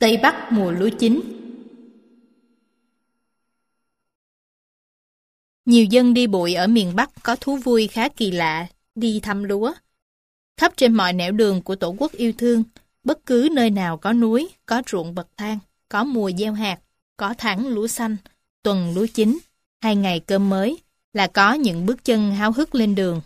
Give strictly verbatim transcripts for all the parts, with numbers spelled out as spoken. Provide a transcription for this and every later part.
Tây Bắc mùa lúa chín. Nhiều dân đi bụi ở miền Bắc có thú vui khá kỳ lạ, đi thăm lúa. Khắp trên mọi nẻo đường của Tổ quốc yêu thương, bất cứ nơi nào có núi, có ruộng bậc thang, có mùa gieo hạt, có tháng lúa xanh, tuần lúa chín, hay ngày cơm mới, là có những bước chân háo hức lên đường.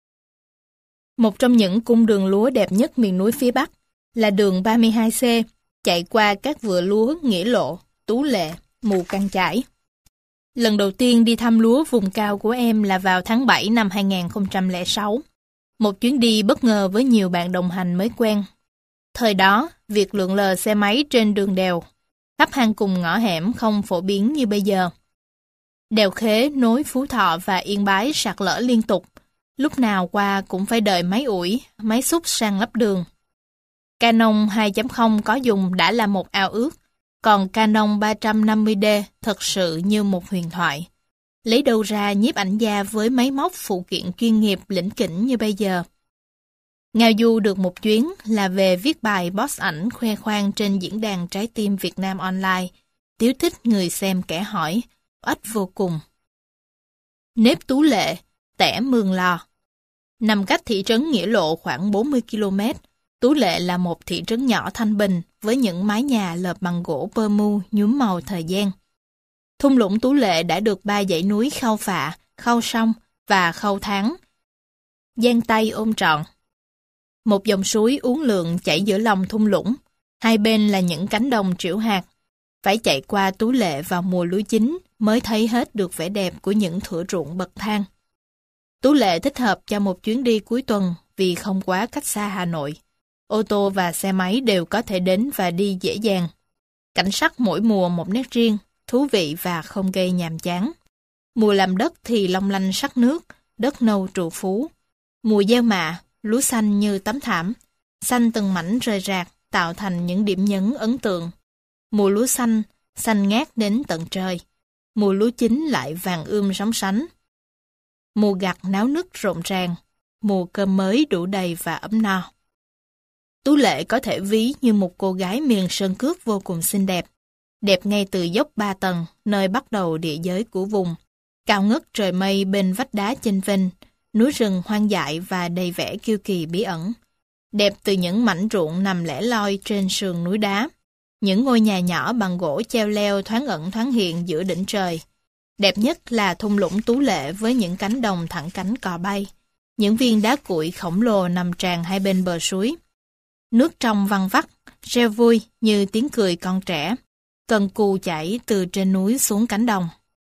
Một trong những cung đường lúa đẹp nhất miền núi phía Bắc là đường ba mươi hai C, chạy qua các vựa lúa Nghĩa Lộ, Tú Lệ, Mù Căng Chải. Lần đầu tiên đi thăm lúa vùng cao của em là vào tháng bảy năm hai nghìn không trăm lẻ sáu. Một chuyến đi bất ngờ với nhiều bạn đồng hành mới quen. Thời đó, việc lượn lờ xe máy trên đường đèo, khắp hang cùng ngõ hẻm không phổ biến như bây giờ. Đèo Khế nối Phú Thọ và Yên Bái sạt lở liên tục, lúc nào qua cũng phải đợi máy ủi, máy xúc sang lắp đường. Canon hai chấm không có dùng đã là một ao ước, còn Canon ba trăm năm mươi D thật sự như một huyền thoại. Lấy đâu ra nhiếp ảnh gia với máy móc phụ kiện chuyên nghiệp lỉnh kỉnh như bây giờ. Ngao du được một chuyến là về viết bài post ảnh khoe khoang trên diễn đàn Trái Tim Việt Nam Online, tiếu thích người xem kẻ hỏi, oách vô cùng. Nếp Tú Lệ, tẻ Mường Lò. Nằm cách thị trấn Nghĩa Lộ khoảng bốn mươi ki lô mét, Tú Lệ là một thị trấn nhỏ thanh bình với những mái nhà lợp bằng gỗ pơ mu nhuốm màu thời gian. Thung lũng Tú Lệ đã được ba dãy núi Khao Phạ, Khao Sông và Khao Thắng giang tay ôm trọn. Một dòng suối uốn lượn chảy giữa lòng thung lũng, hai bên là những cánh đồng trĩu hạt. Phải chạy qua Tú Lệ vào mùa lúa chín mới thấy hết được vẻ đẹp của những thửa ruộng bậc thang. Tú Lệ thích hợp cho một chuyến đi cuối tuần vì không quá cách xa Hà Nội. Ô tô và xe máy đều có thể đến và đi dễ dàng. Cảnh sắc mỗi mùa một nét riêng, thú vị và không gây nhàm chán. Mùa làm đất thì long lanh sắc nước, đất nâu trù phú. Mùa gieo mạ, lúa xanh như tấm thảm, xanh từng mảnh rời rạc tạo thành những điểm nhấn ấn tượng. Mùa lúa xanh, xanh ngát đến tận trời. Mùa lúa chín lại vàng ươm sóng sánh. Mùa gặt náo nức rộn ràng, mùa cơm mới đủ đầy và ấm no. Tú Lệ có thể ví như một cô gái miền sơn cước vô cùng xinh đẹp. Đẹp ngay từ dốc ba tầng, nơi bắt đầu địa giới của vùng. Cao ngất trời mây bên vách đá chênh vênh, núi rừng hoang dại và đầy vẻ kiêu kỳ bí ẩn. Đẹp từ những mảnh ruộng nằm lẻ loi trên sườn núi đá. Những ngôi nhà nhỏ bằng gỗ treo leo thoáng ẩn thoáng hiện giữa đỉnh trời. Đẹp nhất là thung lũng Tú Lệ với những cánh đồng thẳng cánh cò bay. Những viên đá cuội khổng lồ nằm tràn hai bên bờ suối. Nước trong văng vắt, reo vui như tiếng cười con trẻ. Cần cù chảy từ trên núi xuống cánh đồng.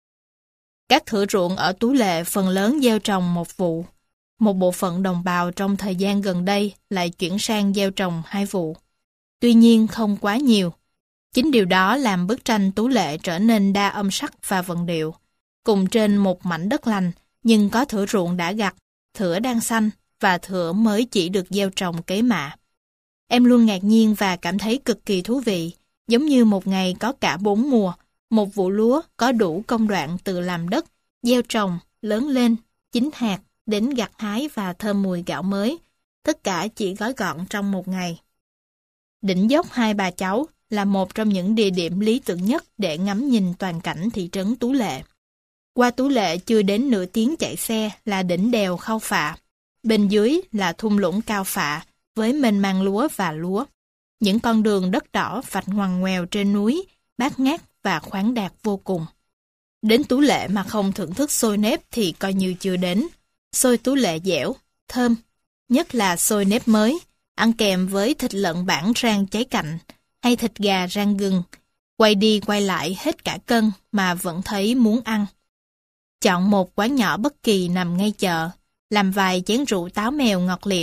Các thửa ruộng ở Tú Lệ phần lớn gieo trồng một vụ. Một bộ phận đồng bào trong thời gian gần đây lại chuyển sang gieo trồng hai vụ. Tuy nhiên không quá nhiều. Chính điều đó làm bức tranh Tú Lệ trở nên đa âm sắc và vần điệu. Cùng trên một mảnh đất lành, nhưng có thửa ruộng đã gặt, thửa đang xanh và thửa mới chỉ được gieo trồng cấy mạ. Em luôn ngạc nhiên và cảm thấy cực kỳ thú vị, giống như một ngày có cả bốn mùa, một vụ lúa có đủ công đoạn từ làm đất, gieo trồng, lớn lên, chín hạt, đến gặt hái và thơm mùi gạo mới, tất cả chỉ gói gọn trong một ngày. Đỉnh dốc Hai Bà Cháu là một trong những địa điểm lý tưởng nhất để ngắm nhìn toàn cảnh thị trấn Tú Lệ. Qua Tú Lệ chưa đến nửa tiếng chạy xe là đỉnh đèo Khao Phạ, bên dưới là thung lũng Cao Phạ với mênh mang lúa và lúa. Những con đường đất đỏ vạch ngoằn ngoèo trên núi, bát ngát và khoáng đạt vô cùng. Đến Tú Lệ mà không thưởng thức xôi nếp thì coi như chưa đến. Xôi Tú Lệ dẻo, thơm, nhất là xôi nếp mới, ăn kèm với thịt lợn bản rang cháy cạnh, hay thịt gà rang gừng, quay đi quay lại hết cả cân mà vẫn thấy muốn ăn. Chọn một quán nhỏ bất kỳ nằm ngay chợ, làm vài chén rượu táo mèo ngọt liệm,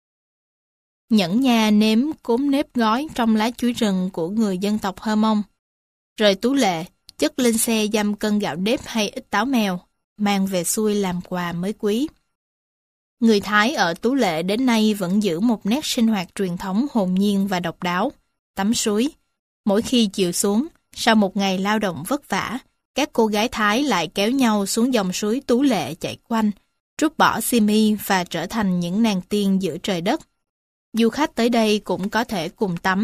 nhẫn nha nếm cốm nếp gói trong lá chuối rừng của người dân tộc Hơ Mông. Rời Tú Lệ, chất lên xe dăm cân gạo nếp hay ít táo mèo, mang về xuôi làm quà mới quý. Người Thái ở Tú Lệ đến nay vẫn giữ một nét sinh hoạt truyền thống hồn nhiên và độc đáo, tắm suối. Mỗi khi chiều xuống, sau một ngày lao động vất vả, các cô gái Thái lại kéo nhau xuống dòng suối Tú Lệ chạy quanh, trút bỏ xiêm y và trở thành những nàng tiên giữa trời đất. Du khách tới đây cũng có thể cùng tắm,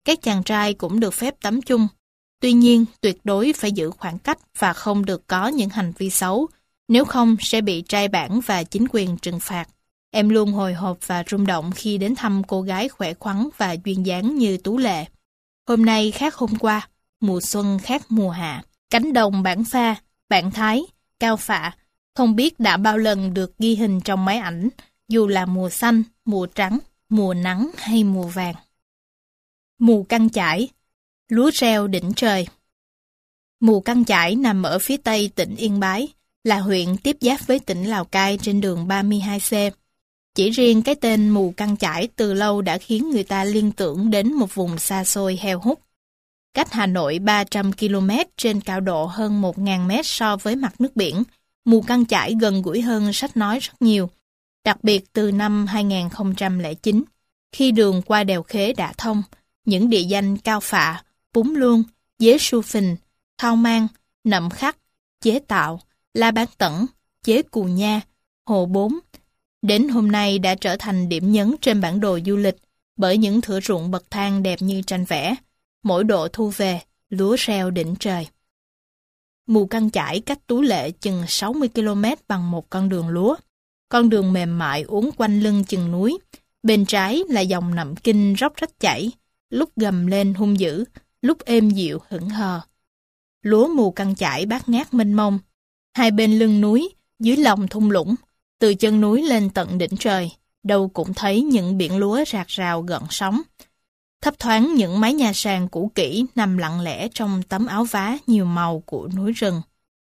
Các chàng trai cũng được phép tắm chung. Tuy nhiên, tuyệt đối phải giữ khoảng cách và không được có những hành vi xấu, nếu không sẽ bị trai bản và chính quyền trừng phạt. Em luôn hồi hộp và rung động khi đến thăm cô gái khỏe khoắn và duyên dáng như Tú Lệ. Hôm nay khác hôm qua, mùa xuân khác mùa hạ. Cánh đồng bản Pha, bản Thái, Cao Phạ, không biết đã bao lần được ghi hình trong máy ảnh, dù là mùa xanh, mùa trắng, mùa nắng hay mùa vàng. Mù Căng Chải, lúa reo đỉnh trời. Mù Căng Chải nằm ở phía tây tỉnh Yên Bái, là huyện tiếp giáp với tỉnh Lào Cai trên đường ba mươi hai C. Chỉ riêng cái tên Mù Căng Chải từ lâu đã khiến người ta liên tưởng đến một vùng xa xôi heo hút. Cách Hà Nội ba trăm ki lô mét trên cao độ hơn một nghìn mét so với mặt nước biển, Mù Căng Chải gần gũi hơn sách nói rất nhiều. Đặc biệt từ năm hai nghìn không trăm lẻ chín, khi đường qua đèo Khế đã thông, những địa danh Cao Phạ, Púng Luông, Dế Su Phình, Thao Mang, Nậm Khắc, Chế Tạo, La Bán Tẩn, Chế Cù Nha, Hồ Bốn, đến hôm nay đã trở thành điểm nhấn trên bản đồ du lịch bởi những thửa ruộng bậc thang đẹp như tranh vẽ. Mỗi độ thu về, lúa reo đỉnh trời. Mù Căng Chải cách Tú Lệ chừng sáu mươi ki lô mét bằng một con đường lúa. Con đường mềm mại uốn quanh lưng chừng núi. Bên trái là dòng Nậm Kinh róc rách chảy, lúc gầm lên hung dữ, lúc êm dịu hững hờ. Lúa Mù Căng Chải bát ngát mênh mông. Hai bên lưng núi, dưới lòng thung lũng, từ chân núi lên tận đỉnh trời, đâu cũng thấy những biển lúa rạc rào gợn sóng. Thấp thoáng những mái nhà sàn cũ kỹ nằm lặng lẽ trong tấm áo vá nhiều màu của núi rừng.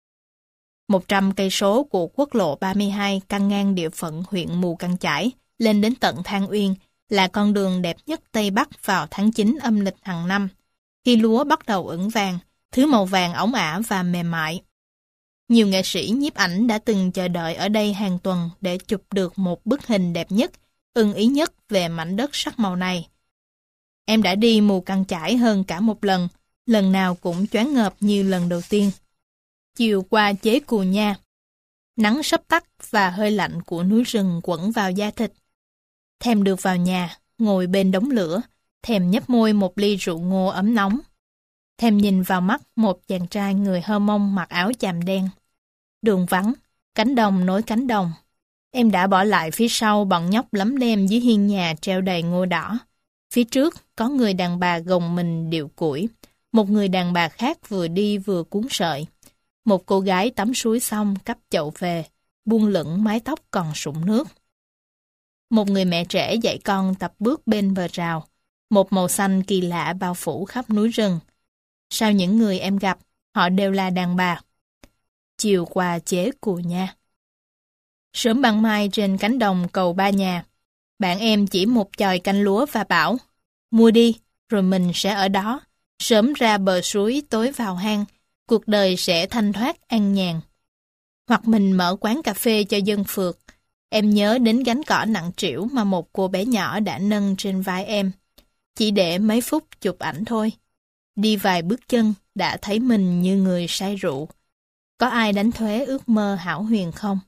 Một trăm cây số của quốc lộ ba mươi hai căng ngang địa phận huyện Mù Căng Chải lên đến tận Than Uyên là con đường đẹp nhất Tây Bắc vào tháng chín âm lịch hàng năm, khi lúa bắt đầu ửng vàng, thứ màu vàng óng ả và mềm mại. Nhiều nghệ sĩ nhiếp ảnh đã từng chờ đợi ở đây hàng tuần để chụp được một bức hình đẹp nhất, ưng ý nhất về mảnh đất sắc màu này. Em đã đi Mù Căng Chải hơn cả một lần, lần nào cũng choáng ngợp như lần đầu tiên. Chiều qua Chế Cù Nha, nắng sắp tắt và hơi lạnh của núi rừng quẩn vào da thịt. Thèm được vào nhà, ngồi bên đống lửa, thèm nhấp môi một ly rượu ngô ấm nóng. Thèm nhìn vào mắt một chàng trai người Hơ Mông mặc áo chàm đen. Đường vắng, cánh đồng nối cánh đồng. Em đã bỏ lại phía sau bọn nhóc lấm lem dưới hiên nhà treo đầy ngô đỏ. Phía trước có người đàn bà gồng mình điệu củi, một người đàn bà khác vừa đi vừa cuốn sợi. Một cô gái tắm suối xong cắp chậu về, buông lửng mái tóc còn sũng nước. Một người mẹ trẻ dạy con tập bước bên bờ rào, một màu xanh kỳ lạ bao phủ khắp núi rừng. Sao những người em gặp, họ đều là đàn bà. Chiều qua Chế Cù Nha. Sớm ban mai trên cánh đồng cầu Ba Nhà, bạn em chỉ một chòi canh lúa và bảo, mua đi, rồi mình sẽ ở đó, sớm ra bờ suối tối vào hang, cuộc đời sẽ thanh thoát an nhàn. Hoặc mình mở quán cà phê cho dân phượt. Em nhớ đến gánh cỏ nặng trĩu mà một cô bé nhỏ đã nâng trên vai em. Chỉ để mấy phút chụp ảnh thôi. Đi vài bước chân đã thấy mình như người say rượu. Có ai đánh thuế ước mơ hão huyền không?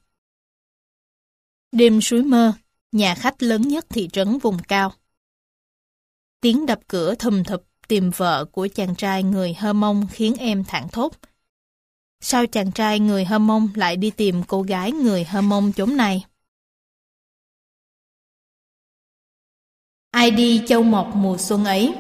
Đêm suối mơ, nhà khách lớn nhất thị trấn vùng cao. Tiếng đập cửa thùm thụp tìm vợ của chàng trai người Hơ Mông khiến em thảng thốt. Sao chàng trai người Hơ Mông lại đi tìm cô gái người Hơ Mông chốn này? Ai đi châu mộc mùa xuân ấy?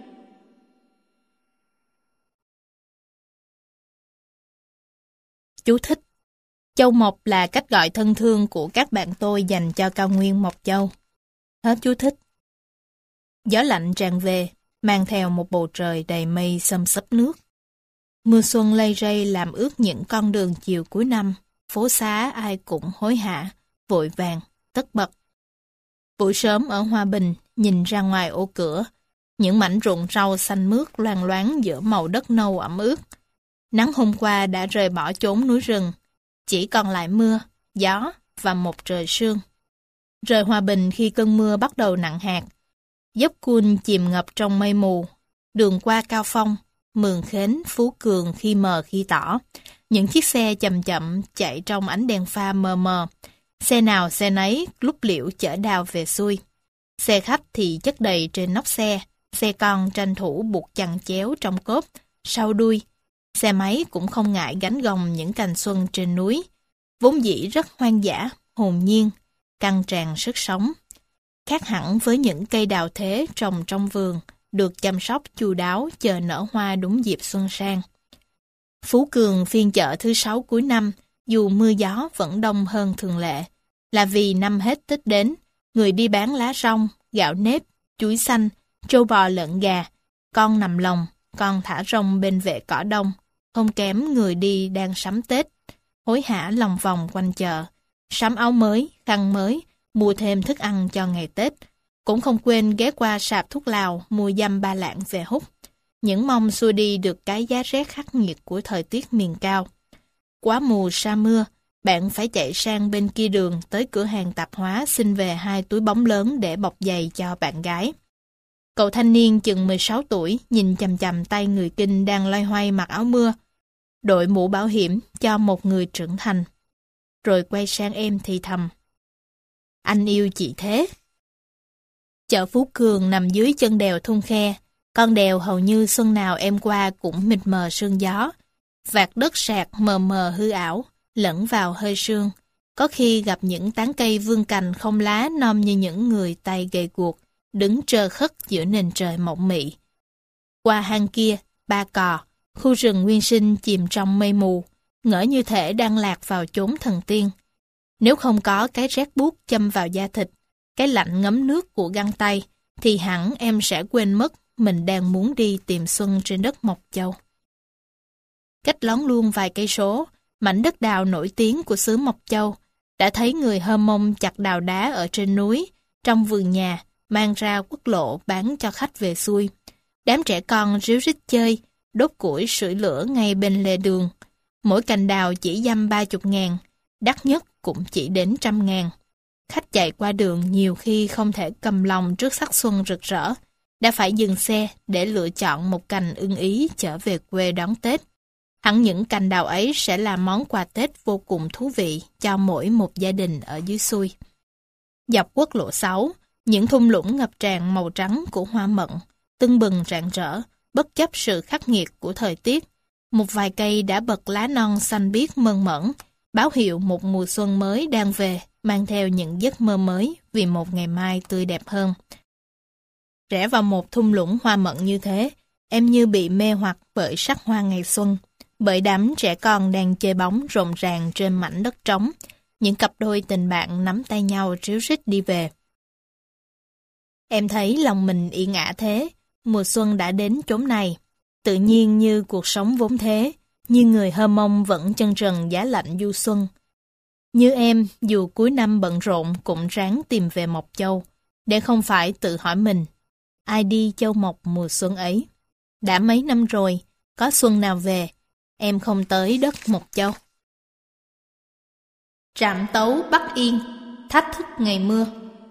Chú thích. Châu mộc là cách gọi thân thương của các bạn tôi dành cho cao nguyên Mộc Châu. Hết chú thích. Gió lạnh tràn về, mang theo một bầu trời đầy mây xâm xấp nước. Mưa xuân lây rây làm ướt những con đường chiều cuối năm, phố xá ai cũng hối hả, vội vàng, tất bật. Buổi sớm ở Hòa Bình, nhìn ra ngoài ô cửa, những mảnh ruộng rau xanh mướt loang loáng giữa màu đất nâu ẩm ướt. Nắng hôm qua đã rời bỏ chốn núi rừng, chỉ còn lại mưa, gió và một trời sương. Rời Hòa Bình khi cơn mưa bắt đầu nặng hạt, dốc Cun chìm ngập trong mây mù, đường qua Cao Phong, Mường Khến, Phú Cường khi mờ khi tỏ. Những chiếc xe chậm chậm chạy trong ánh đèn pha mờ mờ, xe nào xe nấy lúc liễu chở đào về xuôi. Xe khách thì chất đầy trên nóc xe, xe con tranh thủ buộc chằng chéo trong cốp, sau đuôi. Xe máy cũng không ngại gánh gồng những cành xuân trên núi, vốn dĩ rất hoang dã, hồn nhiên, căng tràn sức sống. Khác hẳn với những cây đào thế trồng trong vườn, được chăm sóc chu đáo chờ nở hoa đúng dịp xuân sang. Phú Cường phiên chợ thứ sáu cuối năm, dù mưa gió vẫn đông hơn thường lệ, là vì năm hết Tết đến, người đi bán lá rong, gạo nếp, chuối xanh, trâu bò lợn gà, con nằm lồng, con thả rong bên vệ cỏ đông, không kém người đi đang sắm Tết, hối hả lòng vòng quanh chợ, sắm áo mới, khăn mới, mua thêm thức ăn cho ngày Tết, cũng không quên ghé qua sạp thuốc lào mua dăm ba lạng về hút, những mong xua đi được cái giá rét khắc nghiệt của thời tiết miền cao. Quá mùa sa mưa, bạn phải chạy sang bên kia đường tới cửa hàng tạp hóa xin về hai túi bóng lớn để bọc giày cho bạn gái. Cậu thanh niên chừng mười sáu tuổi nhìn chằm chằm tay người Kinh đang loay hoay mặc áo mưa, đội mũ bảo hiểm cho một người trưởng thành. Rồi quay sang em thì thầm: "Anh yêu chị thế." Chợ Phú Cường nằm dưới chân đèo Thung Khe. Con đèo hầu như xuân nào em qua cũng mịt mờ sương gió. Vạt đất sạt mờ mờ hư ảo, lẫn vào hơi sương. Có khi gặp những tán cây vươn cành không lá nom như những người tay gầy guộc, đứng trơ khất giữa nền trời mộng mị. Qua hang kia, Ba Cò, khu rừng nguyên sinh chìm trong mây mù, ngỡ như thể đang lạc vào chốn thần tiên. Nếu không có cái rét buốt châm vào da thịt, cái lạnh ngấm nước của găng tay, thì hẳn em sẽ quên mất mình đang muốn đi tìm xuân trên đất Mộc Châu. Cách lón luôn vài cây số, mảnh đất đào nổi tiếng của xứ Mộc Châu, đã thấy người Hơ Mông chặt đào đá ở trên núi, trong vườn nhà, mang ra quốc lộ bán cho khách về xuôi. Đám trẻ con ríu rít chơi, đốt củi sưởi lửa ngay bên lề đường. Mỗi cành đào chỉ dăm ba chục ngàn, đắt nhất cũng chỉ đến trăm ngàn. Khách chạy qua đường nhiều khi không thể cầm lòng trước sắc xuân rực rỡ, đã phải dừng xe để lựa chọn một cành ưng ý trở về quê đón Tết. Hẳn những cành đào ấy sẽ là món quà Tết vô cùng thú vị cho mỗi một gia đình ở dưới xuôi. Dọc quốc lộ sáu, những thung lũng ngập tràn màu trắng của hoa mận, tưng bừng rạng rỡ, bất chấp sự khắc nghiệt của thời tiết. Một vài cây đã bật lá non xanh biếc mơn mởn, báo hiệu một mùa xuân mới đang về, mang theo những giấc mơ mới vì một ngày mai tươi đẹp hơn. Rẽ vào một thung lũng hoa mận như thế, em như bị mê hoặc bởi sắc hoa ngày xuân, bởi đám trẻ con đang chơi bóng rộn ràng trên mảnh đất trống, những cặp đôi tình bạn nắm tay nhau ríu rít đi về. Em thấy lòng mình yên ả thế, mùa xuân đã đến chốn này, tự nhiên như cuộc sống vốn thế, như người Hơ Mông vẫn chân trần giá lạnh du xuân. Như em, dù cuối năm bận rộn cũng ráng tìm về Mộc Châu, để không phải tự hỏi mình, ai đi Châu Mộc mùa xuân ấy. Đã mấy năm rồi, có xuân nào về, em không tới đất Mộc Châu. Trạm tấu Bắc Yên, thách thức ngày mưa.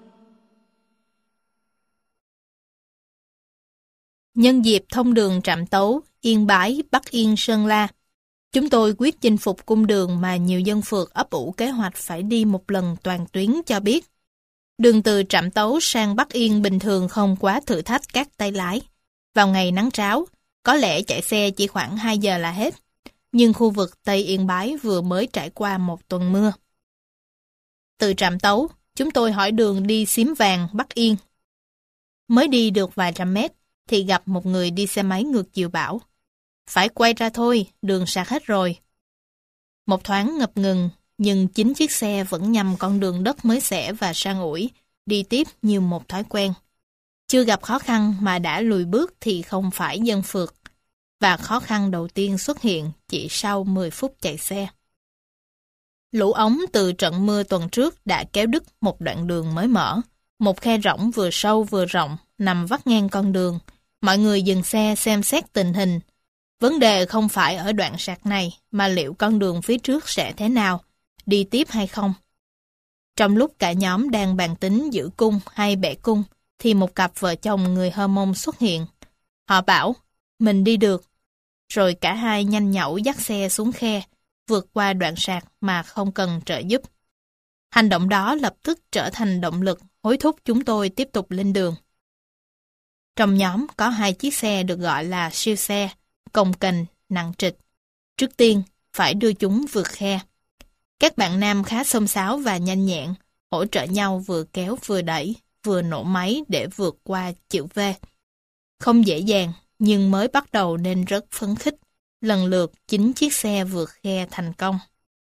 Nhân dịp thông đường Trạm Tấu, Yên Bái, Bắc Yên, Sơn La, chúng tôi quyết chinh phục cung đường mà nhiều dân phượt ấp ủ kế hoạch phải đi một lần toàn tuyến cho biết. Đường từ Trạm Tấu sang Bắc Yên bình thường không quá thử thách các tay lái. Vào ngày nắng ráo, có lẽ chạy xe chỉ khoảng hai giờ là hết. Nhưng khu vực Tây Yên Bái vừa mới trải qua một tuần mưa. Từ Trạm Tấu, chúng tôi hỏi đường đi Xím Vàng, Bắc Yên. Mới đi được vài trăm mét, thì gặp một người đi xe máy ngược chiều bảo: "Phải quay ra thôi, đường sạt hết rồi." Một thoáng ngập ngừng, nhưng chính chiếc xe vẫn nhằm con đường đất mới xẻ và sang ủi, đi tiếp như một thói quen. Chưa gặp khó khăn mà đã lùi bước thì không phải dân phượt. Và khó khăn đầu tiên xuất hiện chỉ sau mười phút chạy xe. Lũ ống từ trận mưa tuần trước đã kéo đứt một đoạn đường mới mở. Một khe rỗng vừa sâu vừa rộng nằm vắt ngang con đường. Mọi người dừng xe xem xét tình hình. Vấn đề không phải ở đoạn sạt này mà liệu con đường phía trước sẽ thế nào, đi tiếp hay không. Trong lúc cả nhóm đang bàn tính giữ cung hay bẻ cung thì một cặp vợ chồng người Hơ Mông xuất hiện. Họ bảo mình đi được. Rồi cả hai nhanh nhẩu dắt xe xuống khe, vượt qua đoạn sạt mà không cần trợ giúp. Hành động đó lập tức trở thành động lực hối thúc chúng tôi tiếp tục lên đường. Trong nhóm có hai chiếc xe được gọi là siêu xe, cồng kềnh, nặng trịch. Trước tiên, phải đưa chúng vượt khe. Các bạn nam khá xông xáo và nhanh nhẹn, hỗ trợ nhau vừa kéo vừa đẩy, vừa nổ máy để vượt qua chữ V. Không dễ dàng, nhưng mới bắt đầu nên rất phấn khích. Lần lượt chín chiếc xe vượt khe thành công.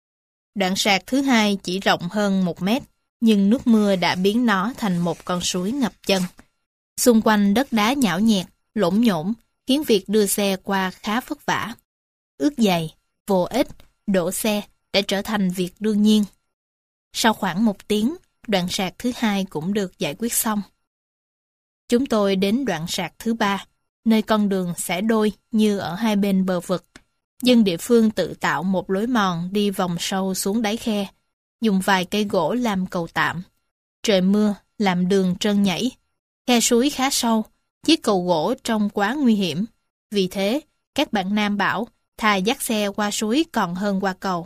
Đoạn sạt thứ hai chỉ rộng hơn một mét, nhưng nước mưa đã biến nó thành một con suối ngập chân. Xung quanh đất đá nhão nhẹt, lổn nhổn, khiến việc đưa xe qua khá vất vả. Ướt dày, vô ích, đổ xe đã trở thành việc đương nhiên. Sau khoảng một tiếng, đoạn sạt thứ hai cũng được giải quyết xong. Chúng tôi đến đoạn sạt thứ ba, nơi con đường xẻ đôi như ở hai bên bờ vực. Dân địa phương tự tạo một lối mòn đi vòng sâu xuống đáy khe, dùng vài cây gỗ làm cầu tạm. Trời mưa, làm đường trơn nhảy. Khe suối khá sâu, chiếc cầu gỗ trông quá nguy hiểm. Vì thế, các bạn nam bảo thà dắt xe qua suối còn hơn qua cầu.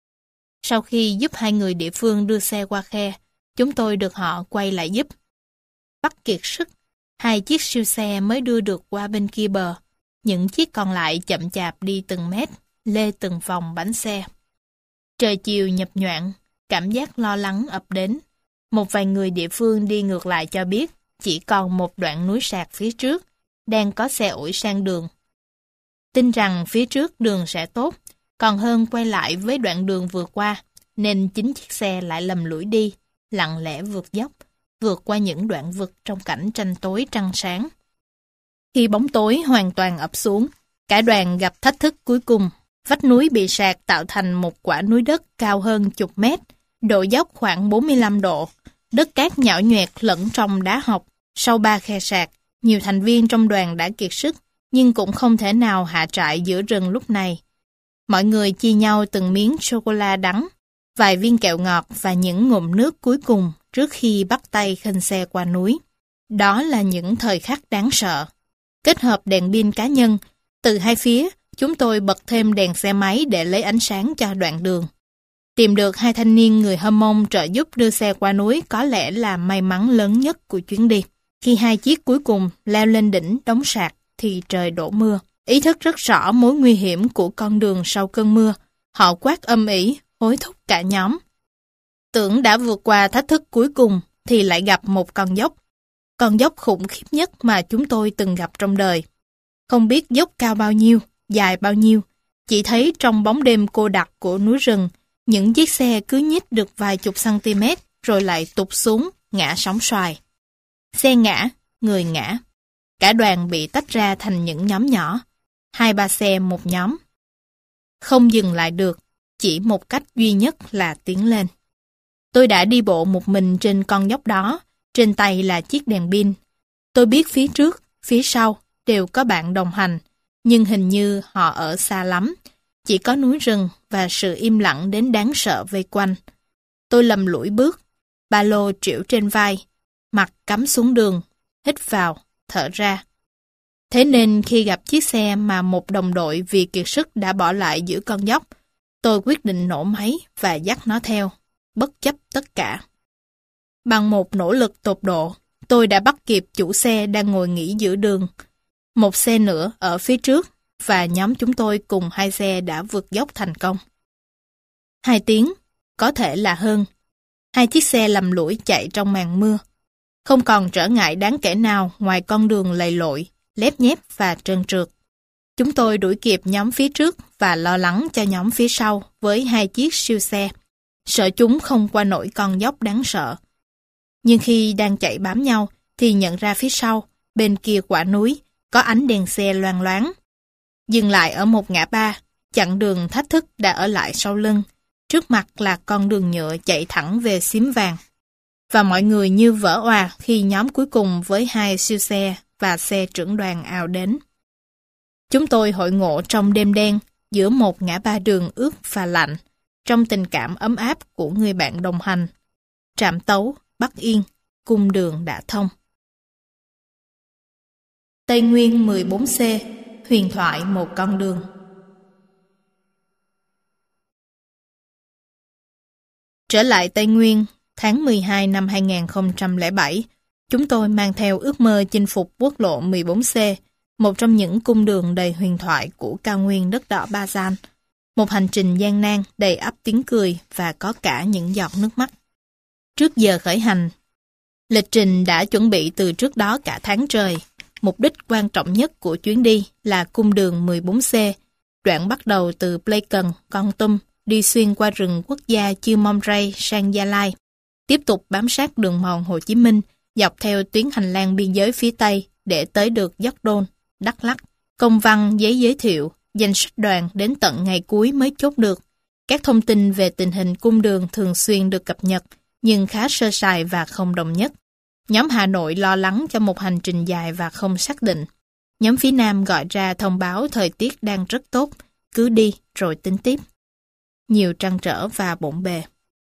Sau khi giúp hai người địa phương đưa xe qua khe, chúng tôi được họ quay lại giúp. Bắt kiệt sức, hai chiếc siêu xe mới đưa được qua bên kia bờ. Những chiếc còn lại chậm chạp đi từng mét, lê từng vòng bánh xe. Trời chiều nhập nhoạng, cảm giác lo lắng ập đến. Một vài người địa phương đi ngược lại cho biết chỉ còn một đoạn núi sạt phía trước, đang có xe ủi sang đường. Tin rằng phía trước đường sẽ tốt, còn hơn quay lại với đoạn đường vừa qua, nên chính chiếc xe lại lầm lũi đi, lặng lẽ vượt dốc, vượt qua những đoạn vực trong cảnh tranh tối trăng sáng. Khi bóng tối hoàn toàn ập xuống, cả đoàn gặp thách thức cuối cùng. Vách núi bị sạt tạo thành một quả núi đất cao hơn chục mét, độ dốc khoảng bốn mươi lăm độ, đất cát nhão nhoẹt lẫn trong đá học. Sau ba khe sạt, nhiều thành viên trong đoàn đã kiệt sức, nhưng cũng không thể nào hạ trại giữa rừng lúc này. Mọi người chia nhau từng miếng sô-cô-la đắng, vài viên kẹo ngọt và những ngụm nước cuối cùng trước khi bắt tay khênh xe qua núi. Đó là những thời khắc đáng sợ. Kết hợp đèn pin cá nhân, từ hai phía, chúng tôi bật thêm đèn xe máy để lấy ánh sáng cho đoạn đường. Tìm được hai thanh niên người Hơ Mông trợ giúp đưa xe qua núi có lẽ là may mắn lớn nhất của chuyến đi. Khi hai chiếc cuối cùng leo lên đỉnh đống sạt thì trời đổ mưa. Ý thức rất rõ mối nguy hiểm của con đường sau cơn mưa. Họ quát âm ỉ, hối thúc cả nhóm. Tưởng đã vượt qua thách thức cuối cùng thì lại gặp một con dốc. Con dốc khủng khiếp nhất mà chúng tôi từng gặp trong đời. Không biết dốc cao bao nhiêu, dài bao nhiêu. Chỉ thấy trong bóng đêm cô đặc của núi rừng, những chiếc xe cứ nhích được vài chục cm rồi lại tụt xuống, ngã sóng xoài. Xe ngã, người ngã. Cả đoàn bị tách ra thành những nhóm nhỏ. Hai ba xe một nhóm. Không dừng lại được, chỉ một cách duy nhất là tiến lên. Tôi đã đi bộ một mình trên con dốc đó, trên tay là chiếc đèn pin. Tôi biết phía trước, phía sau đều có bạn đồng hành, nhưng hình như họ ở xa lắm. Chỉ có núi rừng và sự im lặng đến đáng sợ vây quanh. Tôi lầm lũi bước, ba lô trĩu trên vai, mặt cắm xuống đường, hít vào, thở ra. Thế nên khi gặp chiếc xe mà một đồng đội vì kiệt sức đã bỏ lại giữa con dốc, tôi quyết định nổ máy và dắt nó theo, bất chấp tất cả. Bằng một nỗ lực tột độ, tôi đã bắt kịp chủ xe đang ngồi nghỉ giữa đường. Một xe nữa ở phía trước và nhóm chúng tôi cùng hai xe đã vượt dốc thành công. Hai tiếng, có thể là hơn. Hai chiếc xe lầm lũi chạy trong màn mưa. Không còn trở ngại đáng kể nào ngoài con đường lầy lội, lép nhép và trơn trượt. Chúng tôi đuổi kịp nhóm phía trước và lo lắng cho nhóm phía sau với hai chiếc siêu xe. Sợ chúng không qua nổi con dốc đáng sợ. Nhưng khi đang chạy bám nhau thì nhận ra phía sau, bên kia quả núi, có ánh đèn xe loang loáng. Dừng lại ở một ngã ba, chặng đường thách thức đã ở lại sau lưng. Trước mặt là con đường nhựa chạy thẳng về Xím Vàng. Và mọi người như vỡ òa khi nhóm cuối cùng với hai siêu xe và xe trưởng đoàn ào đến. Chúng tôi hội ngộ trong đêm đen giữa một ngã ba đường ướt và lạnh, trong tình cảm ấm áp của người bạn đồng hành. Trạm tấu, Bắc Yên, cung đường đã thông. Tây Nguyên mười bốn C, huyền thoại một con đường. Trở lại Tây Nguyên, tháng mười hai năm hai nghìn không trăm lẻ bảy, Chúng tôi mang theo ước mơ chinh phục quốc lộ mười bốn C, một trong những cung đường đầy huyền thoại của cao nguyên đất đỏ Bazan. Một hành trình gian nan đầy ắp tiếng cười và có cả những giọt nước mắt. Trước giờ khởi hành, lịch trình đã chuẩn bị từ trước đó cả tháng trời. Mục đích quan trọng nhất của chuyến đi là cung đường mười bốn C, đoạn bắt đầu từ Pleiken, Kon Tum, đi xuyên qua rừng quốc gia Chư Mông Ray sang Gia Lai, tiếp tục bám sát đường mòn Hồ Chí Minh, dọc theo tuyến hành lang biên giới phía Tây để tới được Dốc Đôn, Đắk Lắk. Công văn, giấy giới thiệu, danh sách đoàn đến tận ngày cuối mới chốt được. Các thông tin về tình hình cung đường thường xuyên được cập nhật, nhưng khá sơ sài và không đồng nhất. Nhóm Hà Nội lo lắng cho một hành trình dài và không xác định. Nhóm phía Nam gọi ra thông báo thời tiết đang rất tốt, cứ đi rồi tính tiếp. Nhiều trăn trở và bộn bề.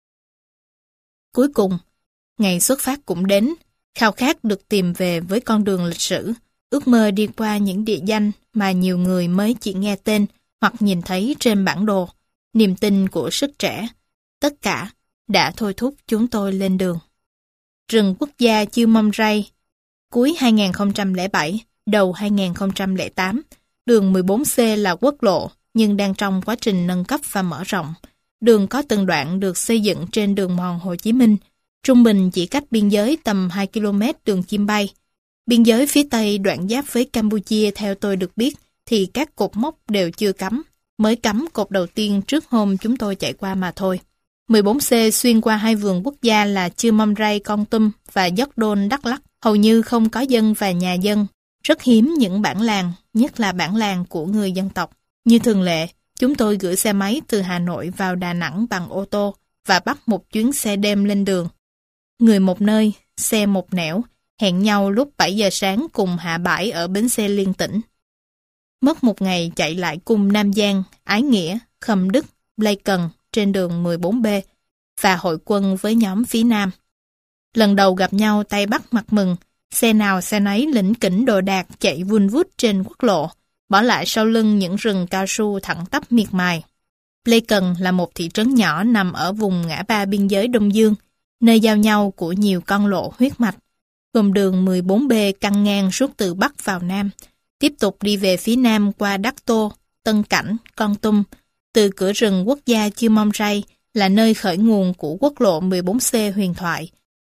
Cuối cùng, ngày xuất phát cũng đến, khao khát được tìm về với con đường lịch sử, ước mơ đi qua những địa danh mà nhiều người mới chỉ nghe tên hoặc nhìn thấy trên bản đồ, niềm tin của sức trẻ. Tất cả đã thôi thúc chúng tôi lên đường. Rừng quốc gia Chư Mông Ray, cuối hai nghìn không trăm lẻ bảy, đầu hai nghìn không trăm lẻ tám, đường mười bốn C là quốc lộ nhưng đang trong quá trình nâng cấp và mở rộng. Đường có từng đoạn được xây dựng trên đường mòn Hồ Chí Minh, trung bình chỉ cách biên giới tầm hai ki lô mét đường chim bay. Biên giới phía Tây đoạn giáp với Campuchia theo tôi được biết thì các cột mốc đều chưa cắm, mới cắm cột đầu tiên trước hôm chúng tôi chạy qua mà thôi. mười bốn C xuyên qua hai vườn quốc gia là Chư Mông Ray, Kon Tum và Dốc Đôn, Đắk Lắk, hầu như không có dân và nhà dân. Rất hiếm những bản làng, nhất là bản làng của người dân tộc. Như thường lệ, chúng tôi gửi xe máy từ Hà Nội vào Đà Nẵng bằng ô tô và bắt một chuyến xe đêm lên đường. Người một nơi, xe một nẻo, hẹn nhau lúc bảy giờ sáng cùng hạ bãi ở bến xe Liên Tỉnh. Mất một ngày chạy lại cung Nam Giang, Ái Nghĩa, Khâm Đức, Pleiken trên đường mười bốn B và hội quân với nhóm phía Nam. Lần đầu gặp nhau tay bắt mặt mừng, xe nào xe nấy lỉnh kỉnh đồ đạc chạy vun vút trên quốc lộ, bỏ lại sau lưng những rừng cao su thẳng tắp miệt mài. Pleiken là một thị trấn nhỏ nằm ở vùng ngã ba biên giới Đông Dương, nơi giao nhau của nhiều con lộ huyết mạch, gồm đường mười bốn B căng ngang suốt từ Bắc vào Nam, tiếp tục đi về phía Nam qua Đắc Tô, Tân Cảnh, Kon Tum, từ cửa rừng quốc gia Chư Mông Ray là nơi khởi nguồn của quốc lộ mười bốn C huyền thoại.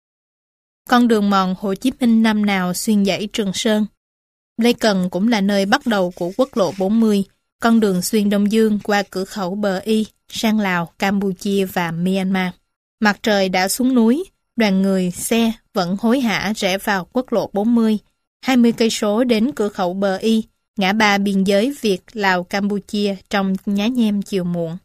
Con đường mòn Hồ Chí Minh năm nào xuyên dãy Trường Sơn. Pleiken cũng là nơi bắt đầu của quốc lộ bốn mươi, con đường xuyên Đông Dương qua cửa khẩu Bờ Y, sang Lào, Campuchia và Myanmar. Mặt trời đã xuống núi, đoàn người, xe vẫn hối hả rẽ vào quốc lộ bốn mươi, hai mươi cây số đến cửa khẩu Bờ Y, ngã ba biên giới Việt, Lào, Campuchia trong nhá nhem chiều muộn.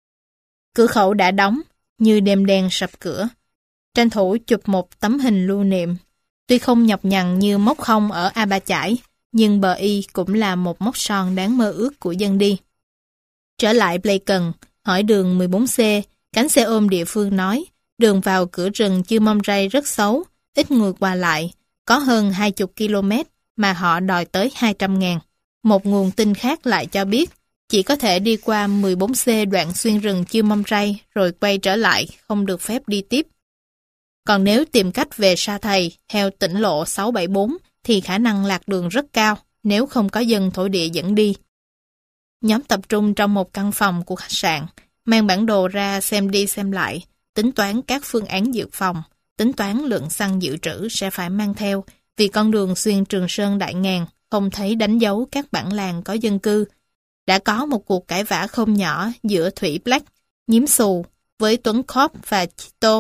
Cửa khẩu đã đóng, như đêm đen sập cửa. Tranh thủ chụp một tấm hình lưu niệm. Tuy không nhọc nhằn như mốc không ở A Ba Chải, nhưng Bờ Y cũng là một mốc son đáng mơ ước của dân đi. Trở lại Pleiken, hỏi đường mười bốn C, cánh xe ôm địa phương nói, đường vào cửa rừng Chư Mông Ray rất xấu, ít người qua lại, có hơn hai mươi ki lô mét mà họ đòi tới hai trăm ngàn. Một nguồn tin khác lại cho biết, chỉ có thể đi qua mười bốn C đoạn xuyên rừng Chư Mông Ray rồi quay trở lại, không được phép đi tiếp. Còn nếu tìm cách về Sa Thầy theo tỉnh lộ sáu bảy bốn thì khả năng lạc đường rất cao nếu không có dân thổ địa dẫn đi. Nhóm tập trung trong một căn phòng của khách sạn, mang bản đồ ra xem đi xem lại, tính toán các phương án dự phòng, tính toán lượng xăng dự trữ sẽ phải mang theo vì con đường xuyên Trường Sơn Đại Ngàn không thấy đánh dấu các bản làng có dân cư. Đã có một cuộc cãi vã không nhỏ giữa Thủy Black, Nhím Xù với Tuấn Khốp và Chito,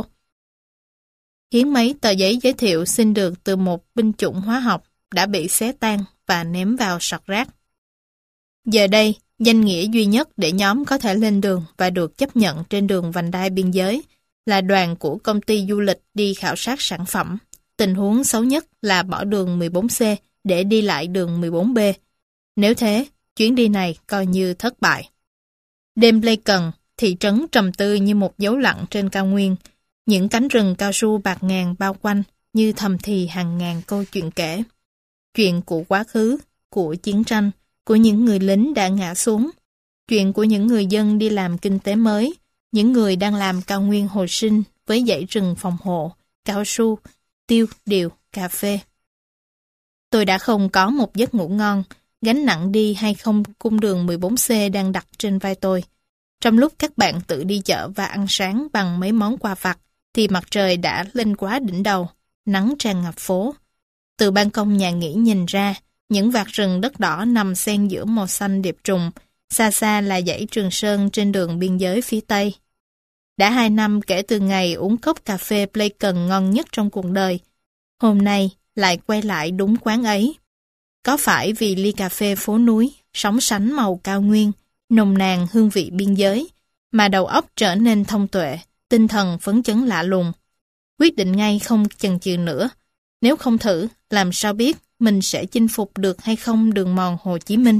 khiến mấy tờ giấy giới thiệu xin được từ một binh chủng hóa học đã bị xé tan và ném vào sọt rác. Giờ đây, danh nghĩa duy nhất để nhóm có thể lên đường và được chấp nhận trên đường vành đai biên giới là đoàn của công ty du lịch đi khảo sát sản phẩm. Tình huống xấu nhất là bỏ đường mười bốn C để đi lại đường mười bốn B. Nếu thế, chuyến đi này coi như thất bại. Đêm Pleiken, thị trấn trầm tư như một dấu lặng trên cao nguyên. Những cánh rừng cao su bạt ngàn bao quanh như thầm thì hàng ngàn câu chuyện kể. Chuyện của quá khứ, của chiến tranh, của những người lính đã ngã xuống. Chuyện của những người dân đi làm kinh tế mới, những người đang làm cao nguyên hồi sinh với dãy rừng phòng hộ, cao su, tiêu, điều, cà phê. Tôi đã không có một giấc ngủ ngon, gánh nặng đi hay không cung đường mười bốn C đang đặt trên vai tôi. Trong lúc các bạn tự đi chợ và ăn sáng bằng mấy món quà vặt, thì mặt trời đã lên quá đỉnh đầu, nắng tràn ngập phố. Từ ban công nhà nghỉ nhìn ra, những vạt rừng đất đỏ nằm xen giữa màu xanh điệp trùng, xa xa là dãy Trường Sơn trên đường biên giới phía Tây. Đã hai năm kể từ ngày uống cốc cà phê Blacon ngon nhất trong cuộc đời, hôm nay lại quay lại đúng quán ấy. Có phải vì ly cà phê phố núi, sóng sánh màu cao nguyên, nồng nàn hương vị biên giới, mà đầu óc trở nên thông tuệ, tinh thần phấn chấn lạ lùng. Quyết định ngay không chần chừ nữa. Nếu không thử, làm sao biết mình sẽ chinh phục được hay không đường mòn Hồ Chí Minh.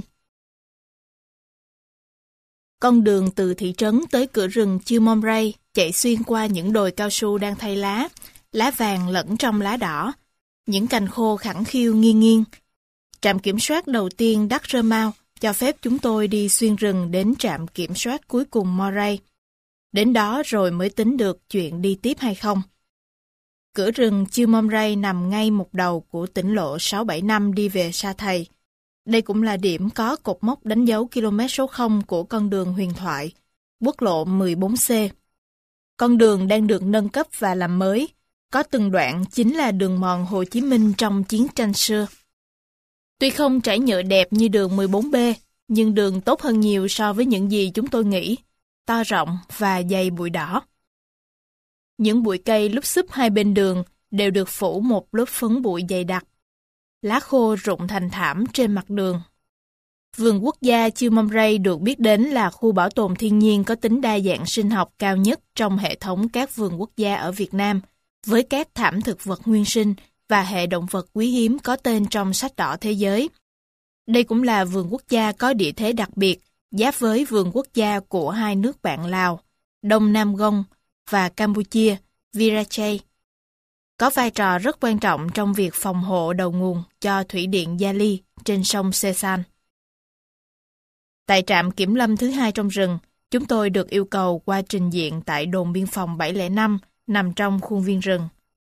Con đường từ thị trấn tới cửa rừng Chiêu Mom Ray chạy xuyên qua những đồi cao su đang thay lá, lá vàng lẫn trong lá đỏ, những cành khô khẳng khiu nghiêng nghiêng. Trạm kiểm soát đầu tiên Đắc Rơ Mau cho phép chúng tôi đi xuyên rừng đến trạm kiểm soát cuối cùng Moray. Đến đó rồi mới tính được chuyện đi tiếp hay không. Cửa rừng Chiêu Mom Ray nằm ngay một đầu của tỉnh lộ sáu bảy năm đi về Sa Thầy. Đây cũng là điểm có cột mốc đánh dấu km số không của con đường huyền thoại, quốc lộ mười bốn C. Con đường đang được nâng cấp và làm mới, có từng đoạn chính là đường mòn Hồ Chí Minh trong chiến tranh xưa. Tuy không trải nhựa đẹp như đường mười bốn B, nhưng đường tốt hơn nhiều so với những gì chúng tôi nghĩ, to rộng và dày bụi đỏ. Những bụi cây lúp xúp hai bên đường đều được phủ một lớp phấn bụi dày đặc. Lá khô rụng thành thảm trên mặt đường. Vườn quốc gia Chiêu Mom Ray được biết đến là khu bảo tồn thiên nhiên có tính đa dạng sinh học cao nhất trong hệ thống các vườn quốc gia ở Việt Nam, với các thảm thực vật nguyên sinh và hệ động vật quý hiếm có tên trong sách đỏ thế giới. Đây cũng là vườn quốc gia có địa thế đặc biệt, giáp với vườn quốc gia của hai nước bạn Lào, Đông Nam Gông và Campuchia, Virachay. Có vai trò rất quan trọng trong việc phòng hộ đầu nguồn cho thủy điện Gia Ly trên sông Sê San. Tại trạm kiểm lâm thứ hai trong rừng, chúng tôi được yêu cầu qua trình diện tại đồn biên phòng bảy không năm nằm trong khuôn viên rừng.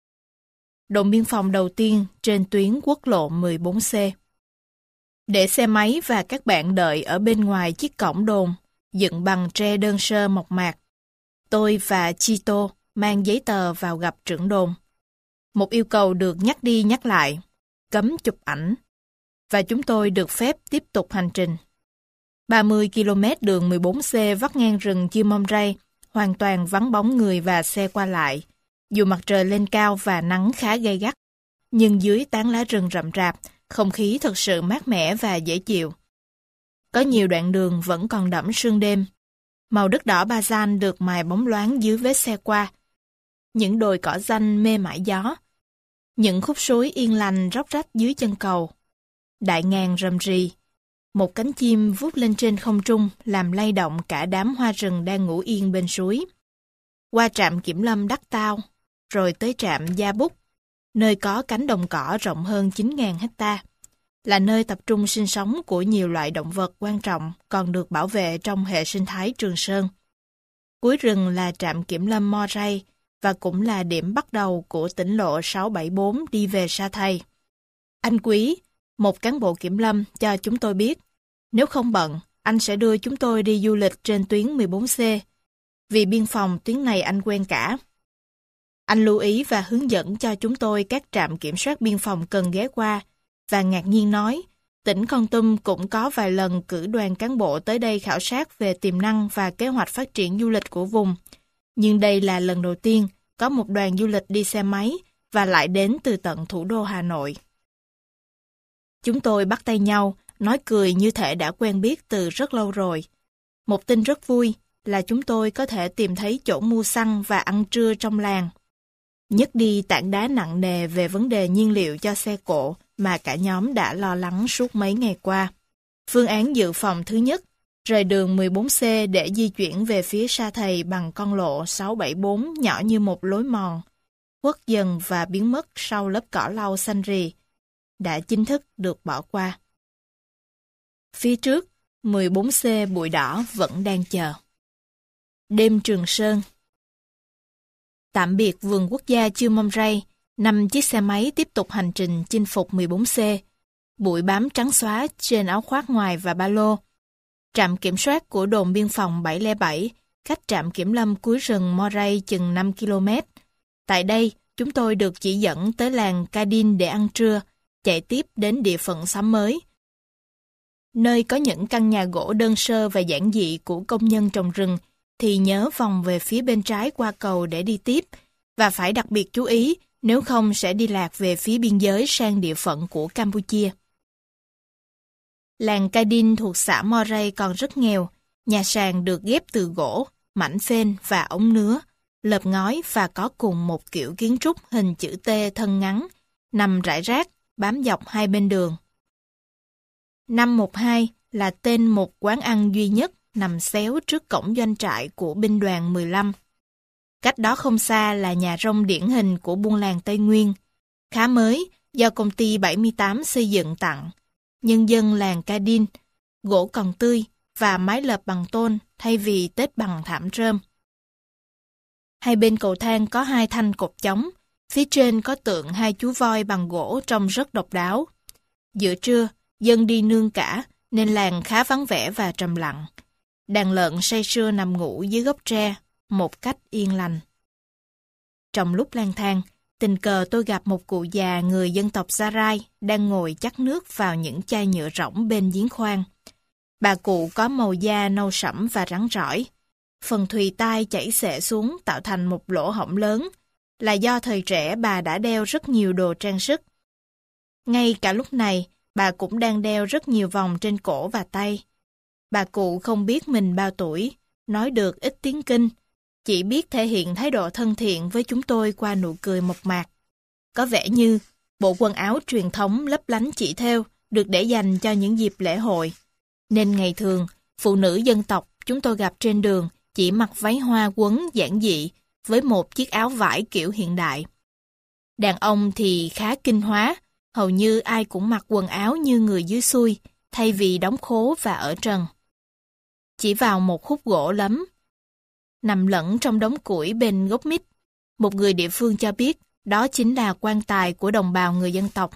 Đồn biên phòng đầu tiên trên tuyến quốc lộ mười bốn C. Để xe máy và các bạn đợi ở bên ngoài chiếc cổng đồn, dựng bằng tre đơn sơ mộc mạc. Tôi và Chito mang giấy tờ vào gặp trưởng đồn. Một yêu cầu được nhắc đi nhắc lại, cấm chụp ảnh, và chúng tôi được phép tiếp tục hành trình. ba mươi ki lô mét đường mười bốn C vắt ngang rừng Chiêu Mom Ray, hoàn toàn vắng bóng người và xe qua lại, dù mặt trời lên cao và nắng khá gay gắt. Nhưng dưới tán lá rừng rậm rạp, không khí thật sự mát mẻ và dễ chịu. Có nhiều đoạn đường vẫn còn đẫm sương đêm. Màu đất đỏ bazan được mài bóng loáng dưới vết xe qua. Những đồi cỏ xanh mê mải gió. Những khúc suối yên lành róc rách dưới chân cầu. Đại ngàn rầm rì. Một cánh chim vút lên trên không trung làm lay động cả đám hoa rừng đang ngủ yên bên suối. Qua trạm kiểm lâm Đắc Tao, rồi tới trạm Gia Búc, nơi có cánh đồng cỏ rộng hơn chín nghìn hecta, là nơi tập trung sinh sống của nhiều loại động vật quan trọng còn được bảo vệ trong hệ sinh thái Trường Sơn. Cuối rừng là trạm kiểm lâm Moray và cũng là điểm bắt đầu của tỉnh lộ sáu bảy bốn đi về Sa Thầy. Anh Quý, một cán bộ kiểm lâm, cho chúng tôi biết, nếu không bận, anh sẽ đưa chúng tôi đi du lịch trên tuyến mười bốn C, vì biên phòng tuyến này anh quen cả. Anh lưu ý và hướng dẫn cho chúng tôi các trạm kiểm soát biên phòng cần ghé qua, và ngạc nhiên nói, tỉnh Kon Tum cũng có vài lần cử đoàn cán bộ tới đây khảo sát về tiềm năng và kế hoạch phát triển du lịch của vùng. Nhưng đây là lần đầu tiên có một đoàn du lịch đi xe máy và lại đến từ tận thủ đô Hà Nội. Chúng tôi bắt tay nhau, nói cười như thể đã quen biết từ rất lâu rồi. Một tin rất vui là chúng tôi có thể tìm thấy chỗ mua xăng và ăn trưa trong làng. Nhấc đi tảng đá nặng nề về vấn đề nhiên liệu cho xe cộ mà cả nhóm đã lo lắng suốt mấy ngày qua. Phương án dự phòng thứ nhất, rời đường mười bốn C để di chuyển về phía Sa Thầy bằng con lộ sáu bảy bốn nhỏ như một lối mòn, khuất dần và biến mất sau lớp cỏ lau xanh rì, đã chính thức được bỏ qua. Phía trước, mười bốn C bụi đỏ vẫn đang chờ. Đêm Trường Sơn. Tạm biệt vườn quốc gia Chiêu Mom Ray, Năm chiếc xe máy tiếp tục hành trình chinh phục mười bốn C. Bụi bám trắng xóa trên áo khoác ngoài và ba lô. Trạm kiểm soát của đồn biên phòng bảy không bảy, cách trạm kiểm lâm cuối rừng Moray chừng năm ki lô mét. Tại đây, chúng tôi được chỉ dẫn tới làng Cadin để ăn trưa, chạy tiếp đến địa phận xóm mới, nơi có những căn nhà gỗ đơn sơ và giản dị của công nhân trồng rừng, thì nhớ vòng về phía bên trái qua cầu để đi tiếp, và phải đặc biệt chú ý, nếu không sẽ đi lạc về phía biên giới sang địa phận của Campuchia. Làng Cadin thuộc xã Moray còn rất nghèo, nhà sàn được ghép từ gỗ, mảnh phên và ống nứa, lợp ngói và có cùng một kiểu kiến trúc hình chữ T thân ngắn, nằm rải rác, bám dọc hai bên đường. năm một hai là tên một quán ăn duy nhất nằm xéo trước cổng doanh trại của binh đoàn mười lăm. Cách đó không xa là nhà rông điển hình của buôn làng Tây Nguyên, khá mới do công ty bảy mươi tám xây dựng tặng. Nhân dân làng Cadin, gỗ còn tươi và mái lợp bằng tôn thay vì tết bằng thảm rơm. Hai bên cầu thang có hai thanh cột chống, phía trên có tượng hai chú voi bằng gỗ trông rất độc đáo. Giữa trưa, dân đi nương cả nên làng khá vắng vẻ và trầm lặng. Đàn lợn say sưa nằm ngủ dưới gốc tre, một cách yên lành. Trong lúc lang thang, tình cờ tôi gặp một cụ già người dân tộc Gia Rai đang ngồi chắc nước vào những chai nhựa rỗng bên giếng khoan. Bà cụ có màu da nâu sẫm và rắn rỏi. Phần thùy tai chảy xệ xuống tạo thành một lỗ hổng lớn, là do thời trẻ bà đã đeo rất nhiều đồ trang sức. Ngay cả lúc này, bà cũng đang đeo rất nhiều vòng trên cổ và tay. Bà cụ không biết mình bao tuổi, nói được ít tiếng Kinh, chỉ biết thể hiện thái độ thân thiện với chúng tôi qua nụ cười mộc mạc. Có vẻ như bộ quần áo truyền thống lấp lánh chỉ thêu được để dành cho những dịp lễ hội. Nên ngày thường, phụ nữ dân tộc chúng tôi gặp trên đường chỉ mặc váy hoa quấn giản dị với một chiếc áo vải kiểu hiện đại. Đàn ông thì khá kinh hóa, hầu như ai cũng mặc quần áo như người dưới xuôi, thay vì đóng khố và ở trần. Chỉ vào một khúc gỗ lấm, nằm lẫn trong đống củi bên gốc mít, một người địa phương cho biết đó chính là quan tài của đồng bào người dân tộc.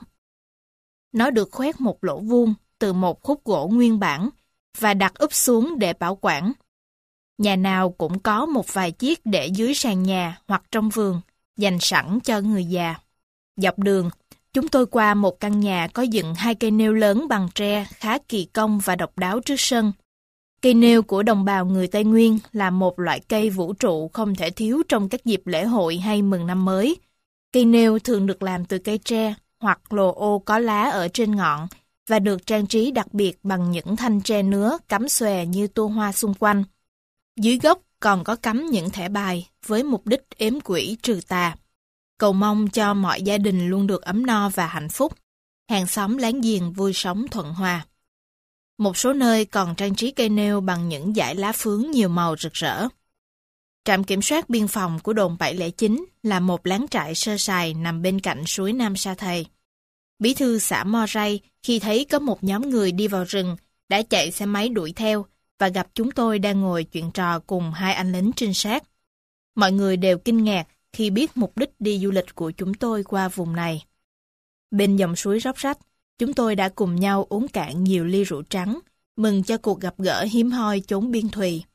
Nó được khoét một lỗ vuông từ một khúc gỗ nguyên bản và đặt úp xuống để bảo quản. Nhà nào cũng có một vài chiếc để dưới sàn nhà hoặc trong vườn, dành sẵn cho người già. Dọc đường, chúng tôi qua một căn nhà có dựng hai cây nêu lớn bằng tre khá kỳ công và độc đáo trước sân. Cây nêu của đồng bào người Tây Nguyên là một loại cây vũ trụ không thể thiếu trong các dịp lễ hội hay mừng năm mới. Cây nêu thường được làm từ cây tre hoặc lồ ô có lá ở trên ngọn và được trang trí đặc biệt bằng những thanh tre nứa cắm xòe như tua hoa xung quanh. Dưới gốc còn có cắm những thẻ bài với mục đích ếm quỷ trừ tà, cầu mong cho mọi gia đình luôn được ấm no và hạnh phúc, hàng xóm láng giềng vui sống thuận hòa. Một số nơi còn trang trí cây nêu bằng những dải lá phướng nhiều màu rực rỡ. Trạm kiểm soát biên phòng của đồn bảy không chín là một láng trại sơ sài nằm bên cạnh suối Nam Sa Thầy. Bí thư xã Moray khi thấy có một nhóm người đi vào rừng đã chạy xe máy đuổi theo và gặp chúng tôi đang ngồi chuyện trò cùng hai anh lính trinh sát. Mọi người đều kinh ngạc khi biết mục đích đi du lịch của chúng tôi qua vùng này. Bên dòng suối róc rách, chúng tôi đã cùng nhau uống cạn nhiều ly rượu trắng, mừng cho cuộc gặp gỡ hiếm hoi chốn biên thùy.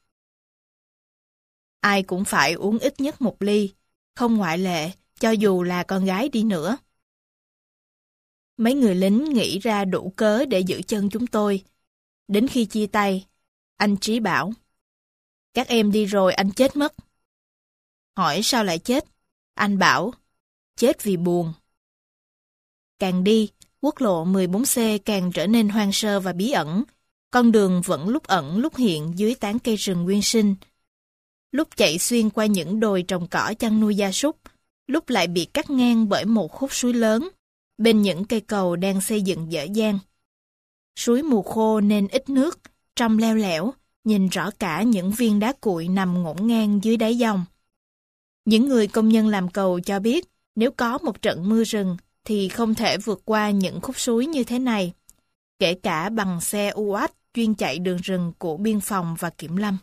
Ai cũng phải uống ít nhất một ly, không ngoại lệ, cho dù là con gái đi nữa. Mấy người lính nghĩ ra đủ cớ để giữ chân chúng tôi. Đến khi chia tay, anh Trí bảo, các em đi rồi anh chết mất. Hỏi sao lại chết? Anh bảo, chết vì buồn. Càng đi, quốc lộ mười bốn C càng trở nên hoang sơ và bí ẩn. Con đường vẫn lúc ẩn lúc hiện dưới tán cây rừng nguyên sinh. Lúc chạy xuyên qua những đồi trồng cỏ chăn nuôi gia súc, lúc lại bị cắt ngang bởi một khúc suối lớn, bên những cây cầu đang xây dựng dở dang. Suối mùa khô nên ít nước, trong leo lẻo, nhìn rõ cả những viên đá cuội nằm ngổn ngang dưới đáy dòng. Những người công nhân làm cầu cho biết nếu có một trận mưa rừng thì không thể vượt qua những khúc suối như thế này, kể cả bằng xe u a tê chuyên chạy đường rừng của biên phòng và kiểm lâm.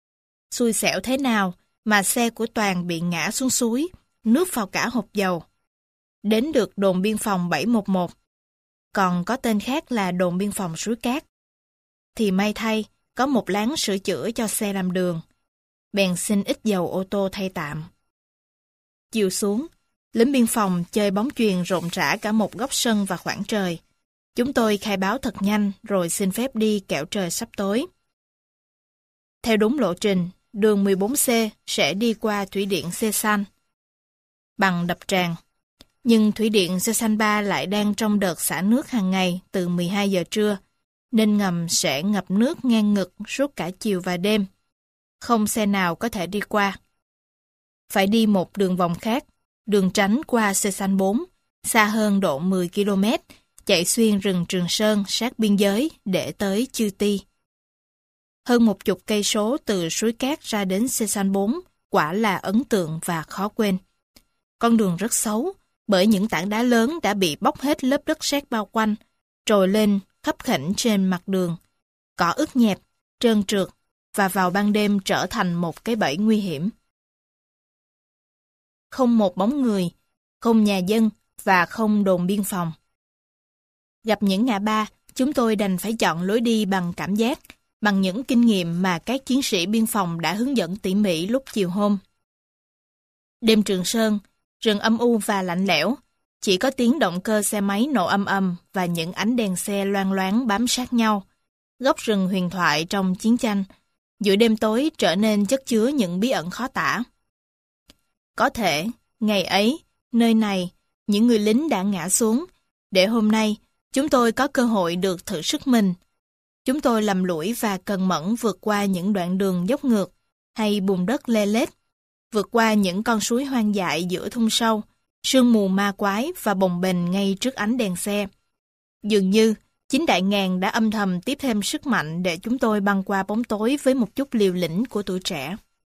Xui xẻo thế nào mà xe của Toàn bị ngã xuống suối, nước vào cả hộp dầu. đến được đồn biên phòng bảy một một, còn có tên khác là đồn biên phòng Suối Cát. Thì may thay, có một láng sửa chữa cho xe làm đường. Bèn xin ít dầu ô tô thay tạm. Chiều xuống, lính biên phòng chơi bóng chuyền rộn rã cả một góc sân và khoảng trời. Chúng tôi khai báo thật nhanh rồi xin phép đi kẻo trời sắp tối. Theo đúng lộ trình, đường mười bốn C sẽ đi qua thủy điện Sê San bằng đập tràn. Nhưng thủy điện Sê San ba lại đang trong đợt xả nước hàng ngày từ mười hai giờ trưa, nên ngầm sẽ ngập nước ngang ngực suốt cả chiều và đêm. Không xe nào có thể đi qua. Phải đi một đường vòng khác, đường tránh qua Sê San bốn, xa hơn độ mười ki lô mét, chạy xuyên rừng Trường Sơn sát biên giới để tới Chư Ti. Hơn một chục cây số từ Suối Cát ra đến Sê San bốn, quả là ấn tượng và khó quên. Con đường rất xấu, bởi những tảng đá lớn đã bị bóc hết lớp đất sét bao quanh, trồi lên khắp khểnh trên mặt đường. Cỏ ướt nhẹp, trơn trượt, và vào ban đêm trở thành một cái bẫy nguy hiểm. Không một bóng người, không nhà dân và không đồn biên phòng. Gặp những ngã ba, chúng tôi đành phải chọn lối đi bằng cảm giác, bằng những kinh nghiệm mà các chiến sĩ biên phòng đã hướng dẫn tỉ mỉ lúc chiều hôm. Đêm Trường Sơn, rừng âm u và lạnh lẽo, chỉ có tiếng động cơ xe máy nổ âm âm và những ánh đèn xe loang loáng bám sát nhau. Góc rừng huyền thoại trong chiến tranh, giữa đêm tối trở nên chất chứa những bí ẩn khó tả. Có thể, ngày ấy, nơi này, những người lính đã ngã xuống, để hôm nay, chúng tôi có cơ hội được thử sức mình. Chúng tôi lầm lũi và cần mẫn vượt qua những đoạn đường dốc ngược, hay bùn đất lê lết, vượt qua những con suối hoang dại giữa thung sâu, sương mù ma quái và bồng bềnh ngay trước ánh đèn xe. Dường như, chính đại ngàn đã âm thầm tiếp thêm sức mạnh để chúng tôi băng qua bóng tối với một chút liều lĩnh của tuổi trẻ.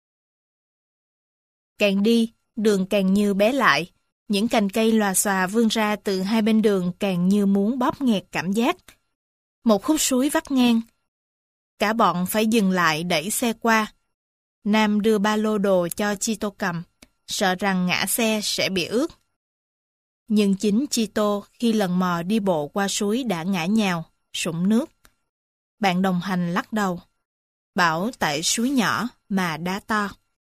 Càng đi, đường càng như bé lại, những cành cây lòa xòa vươn ra từ hai bên đường càng như muốn bóp nghẹt cảm giác. Một khúc suối vắt ngang. Cả bọn phải dừng lại đẩy xe qua. Nam đưa ba lô đồ cho Chito cầm, sợ rằng ngã xe sẽ bị ướt. Nhưng chính Chito khi lần mò đi bộ qua suối đã ngã nhào, sũng nước. Bạn đồng hành lắc đầu, bảo tại suối nhỏ mà đá to.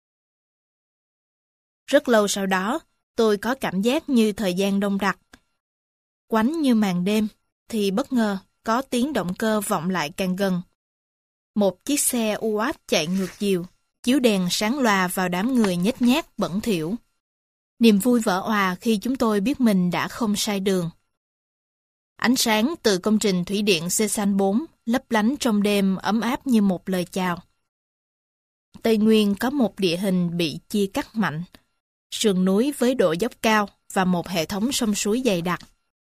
Rất lâu sau đó, tôi có cảm giác như thời gian đông đặc. Quánh như màn đêm, thì bất ngờ có tiếng động cơ vọng lại càng gần. Một chiếc xe u áp chạy ngược chiều, chiếu đèn sáng loà vào đám người nhếch nhác bẩn thỉu. Niềm vui vỡ òa khi chúng tôi biết mình đã không sai đường. Ánh sáng từ công trình thủy điện Sê San bốn lấp lánh trong đêm ấm áp như một lời chào. Tây Nguyên có một địa hình bị chia cắt mạnh, sườn núi với độ dốc cao và một hệ thống sông suối dày đặc.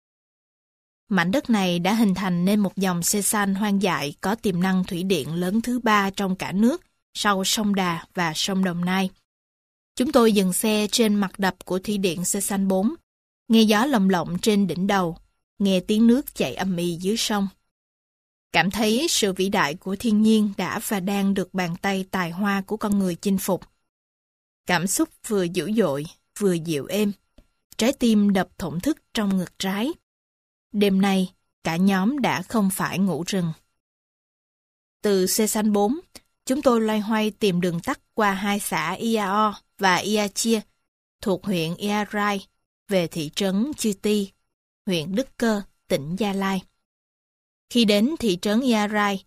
Mảnh đất này đã hình thành nên một dòng Sê San hoang dại có tiềm năng thủy điện lớn thứ ba trong cả nước sau sông Đà và sông Đồng Nai. Chúng tôi dừng xe trên mặt đập của thủy điện Sê San bốn, nghe gió lồng lộng trên đỉnh đầu, nghe tiếng nước chảy ầm ĩ dưới sông. Cảm thấy sự vĩ đại của thiên nhiên đã và đang được bàn tay tài hoa của con người chinh phục. Cảm xúc vừa dữ dội, vừa dịu êm. Trái tim đập thổn thức trong ngực trái. Đêm nay, cả nhóm đã không phải ngủ rừng. Từ Sê San bốn, chúng tôi loay hoay tìm đường tắt qua hai xã Iao và Ia Chia, thuộc huyện Ia Rai, về thị trấn Chư Ti, huyện Đức Cơ, tỉnh Gia Lai. Khi đến thị trấn Ia Rai,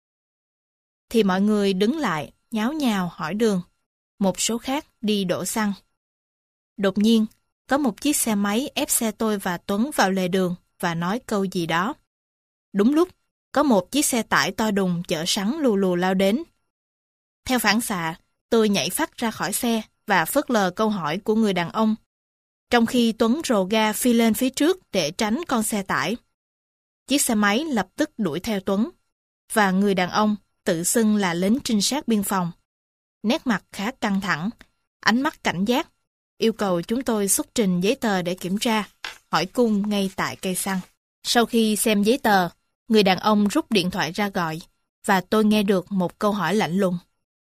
thì mọi người đứng lại, nháo nhào hỏi đường. Một số khác đi đổ xăng. Đột nhiên, có một chiếc xe máy ép xe tôi và Tuấn vào lề đường và nói câu gì đó. Đúng lúc, có một chiếc xe tải to đùng chở sắn lù lù lao đến. Theo phản xạ, tôi nhảy phắt ra khỏi xe và phớt lờ câu hỏi của người đàn ông, trong khi Tuấn rồ ga phi lên phía trước để tránh con xe tải. Chiếc xe máy lập tức đuổi theo Tuấn, và người đàn ông tự xưng là lính trinh sát biên phòng. Nét mặt khá căng thẳng, ánh mắt cảnh giác, yêu cầu chúng tôi xuất trình giấy tờ để kiểm tra, hỏi cung ngay tại cây xăng. Sau khi xem giấy tờ, người đàn ông rút điện thoại ra gọi, và tôi nghe được một câu hỏi lạnh lùng.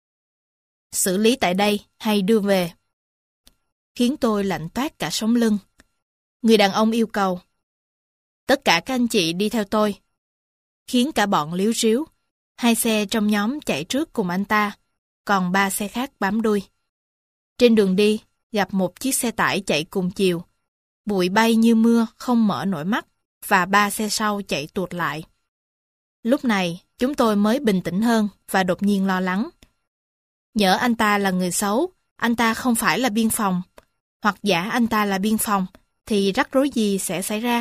Xử lý tại đây hay đưa về? Khiến tôi lạnh toát cả sống lưng. Người đàn ông yêu cầu. Tất cả các anh chị đi theo tôi. Khiến cả bọn líu ríu. Hai xe trong nhóm chạy trước cùng anh ta, còn ba xe khác bám đuôi. Trên đường đi, gặp một chiếc xe tải chạy cùng chiều. Bụi bay như mưa không mở nổi mắt, và ba xe sau chạy tuột lại. Lúc này, chúng tôi mới bình tĩnh hơn và đột nhiên lo lắng. Nhỡ anh ta là người xấu, anh ta không phải là biên phòng, hoặc giả anh ta là biên phòng, thì rắc rối gì sẽ xảy ra?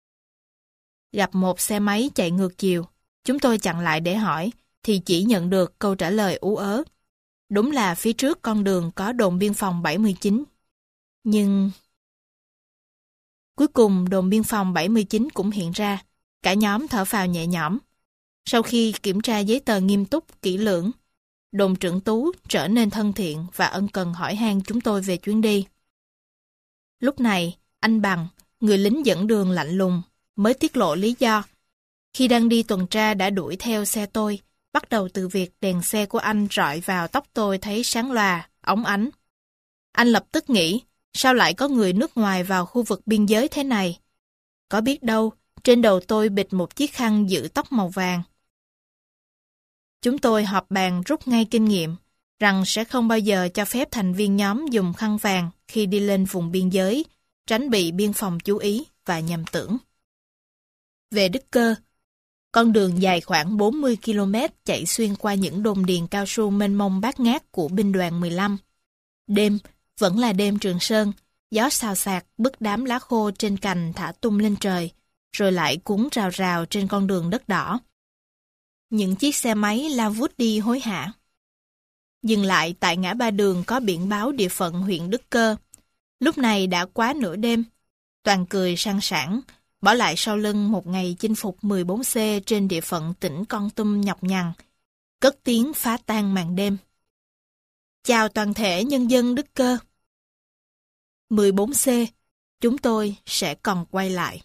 Gặp một xe máy chạy ngược chiều, chúng tôi chặn lại để hỏi, thì chỉ nhận được câu trả lời ú ớ. Đúng là phía trước con đường có đồn biên phòng bảy mươi chín. Nhưng... Cuối cùng đồn biên phòng bảy mươi chín cũng hiện ra, cả nhóm thở phào nhẹ nhõm. Sau khi kiểm tra giấy tờ nghiêm túc, kỹ lưỡng, đồn trưởng Tú trở nên thân thiện và ân cần hỏi han chúng tôi về chuyến đi. Lúc này, anh Bằng, người lính dẫn đường lạnh lùng, mới tiết lộ lý do. Khi đang đi tuần tra đã đuổi theo xe tôi, bắt đầu từ việc đèn xe của anh rọi vào tóc tôi thấy sáng loà, óng ánh. Anh lập tức nghĩ, sao lại có người nước ngoài vào khu vực biên giới thế này? Có biết đâu, trên đầu tôi bịt một chiếc khăn giữ tóc màu vàng. Chúng tôi họp bàn rút ngay kinh nghiệm, rằng sẽ không bao giờ cho phép thành viên nhóm dùng khăn vàng khi đi lên vùng biên giới, tránh bị biên phòng chú ý và nhầm tưởng. Về Đức Cơ, con đường dài khoảng bốn mươi ki lô mét chạy xuyên qua những đồn điền cao su mênh mông bát ngát của binh đoàn mười lăm. Đêm, vẫn là đêm Trường Sơn, gió xào xạc bức đám lá khô trên cành thả tung lên trời, rồi lại cuốn rào rào trên con đường đất đỏ. Những chiếc xe máy lao vút đi hối hả. Dừng lại tại ngã ba đường có biển báo địa phận huyện Đức Cơ. Lúc này đã quá nửa đêm. Toàn cười sang sảng, bỏ lại sau lưng một ngày chinh phục mười bốn C trên địa phận tỉnh Kon Tum nhọc nhằn, cất tiếng phá tan màn đêm. Chào toàn thể nhân dân Đức Cơ. mười bốn C, chúng tôi sẽ còn quay lại.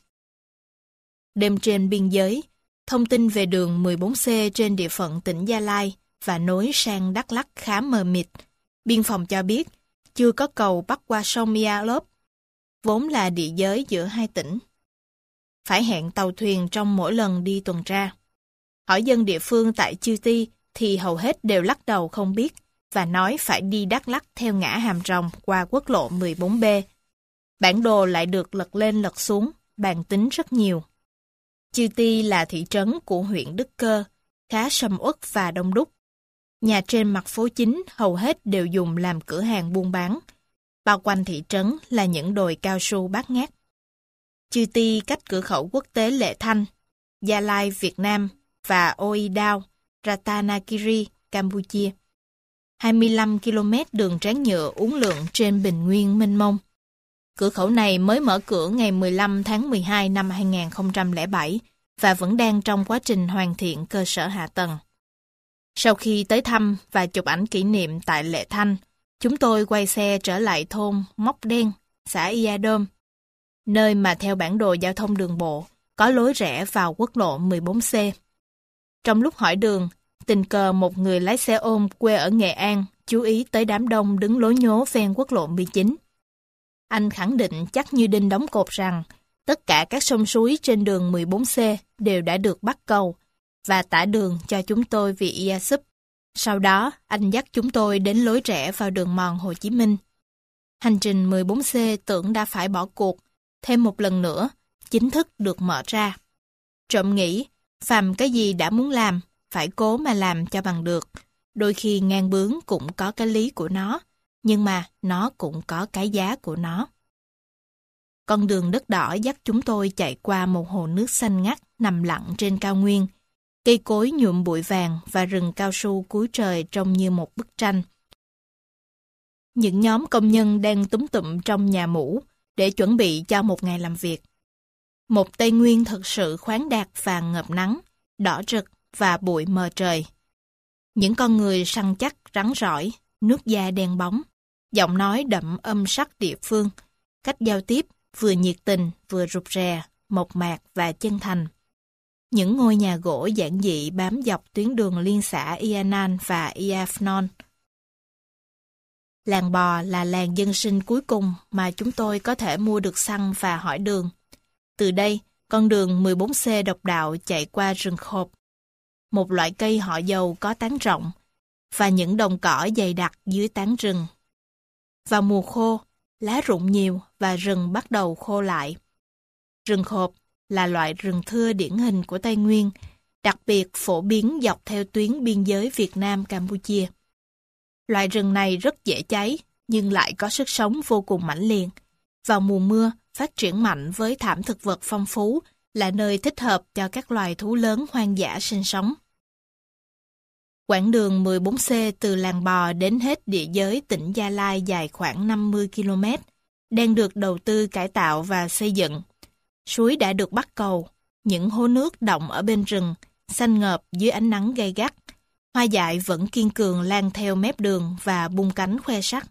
Đêm trên biên giới, thông tin về đường mười bốn C trên địa phận tỉnh Gia Lai và nối sang Đắk Lắk khá mờ mịt. Biên phòng cho biết, chưa có cầu bắc qua sông Ia Lốp, vốn là địa giới giữa hai tỉnh. Phải hẹn tàu thuyền trong mỗi lần đi tuần tra. Hỏi dân địa phương tại Chư Ti thì hầu hết đều lắc đầu không biết và nói phải đi Đắk Lắk theo ngã Hàm Rồng qua quốc lộ mười bốn B. Bản đồ lại được lật lên lật xuống, bàn tính rất nhiều. Chư Ti là thị trấn của huyện Đức Cơ, khá sầm uất và đông đúc. Nhà trên mặt phố chính hầu hết đều dùng làm cửa hàng buôn bán. Bao quanh thị trấn là những đồi cao su bát ngát. Chư Ti cách cửa khẩu quốc tế Lệ Thanh, Gia Lai Việt Nam và Oi Dao, Ratanakiri, Campuchia. hai mươi lăm ki lô mét đường tráng nhựa uốn lượn trên bình nguyên mênh mông. Cửa khẩu này mới mở cửa ngày mười lăm tháng mười hai năm hai nghìn không trăm lẻ bảy và vẫn đang trong quá trình hoàn thiện cơ sở hạ tầng. Sau khi tới thăm và chụp ảnh kỷ niệm tại Lệ Thanh, chúng tôi quay xe trở lại thôn Móc Đen, xã Ia Đôm, nơi mà theo bản đồ giao thông đường bộ có lối rẽ vào quốc lộ mười bốn C. Trong lúc hỏi đường, tình cờ một người lái xe ôm quê ở Nghệ An chú ý tới đám đông đứng lối nhố ven quốc lộ mười chín. Anh khẳng định chắc như đinh đóng cột rằng tất cả các sông suối trên đường mười bốn C đều đã được bắt cầu và tả đường cho chúng tôi vì Ia Súp. Sau đó, anh dắt chúng tôi đến lối rẽ vào đường mòn Hồ Chí Minh. Hành trình mười bốn C tưởng đã phải bỏ cuộc, thêm một lần nữa, chính thức được mở ra. Trộm nghĩ, phàm cái gì đã muốn làm, phải cố mà làm cho bằng được. Đôi khi ngang bướng cũng có cái lý của nó, nhưng mà nó cũng có cái giá của nó. Con đường đất đỏ dắt chúng tôi chạy qua một hồ nước xanh ngắt nằm lặng trên cao nguyên. Cây cối nhuộm bụi vàng và rừng cao su cuối trời trông như một bức tranh. Những nhóm công nhân đang túm tụm trong nhà mũ để chuẩn bị cho một ngày làm việc. Một Tây Nguyên thực sự khoáng đạt và ngập nắng, đỏ rực và bụi mờ trời. Những con người săn chắc, rắn rỏi, nước da đen bóng, giọng nói đậm âm sắc địa phương, cách giao tiếp vừa nhiệt tình vừa rụt rè, mộc mạc và chân thành. Những ngôi nhà gỗ giản dị bám dọc tuyến đường liên xã Ia Nan và Ia Phnom. Làng Bò là làng dân sinh cuối cùng mà chúng tôi có thể mua được xăng và hỏi đường. Từ đây, con đường mười bốn C độc đạo chạy qua rừng khộp, một loại cây họ dầu có tán rộng, và những đồng cỏ dày đặc dưới tán rừng. Vào mùa khô, lá rụng nhiều và rừng bắt đầu khô lại. Rừng khộp là loại rừng thưa điển hình của Tây Nguyên, đặc biệt phổ biến dọc theo tuyến biên giới Việt Nam-Campuchia. Loại rừng này rất dễ cháy, nhưng lại có sức sống vô cùng mãnh liệt. Vào mùa mưa, phát triển mạnh với thảm thực vật phong phú, là nơi thích hợp cho các loài thú lớn hoang dã sinh sống. Quãng đường mười bốn C từ Làng Bò đến hết địa giới tỉnh Gia Lai dài khoảng năm mươi ki lô mét, đang được đầu tư cải tạo và xây dựng. Suối đã được bắt cầu, những hố nước đọng ở bên rừng, xanh ngợp dưới ánh nắng gay gắt. Hoa dại vẫn kiên cường lan theo mép đường và bung cánh khoe sắc.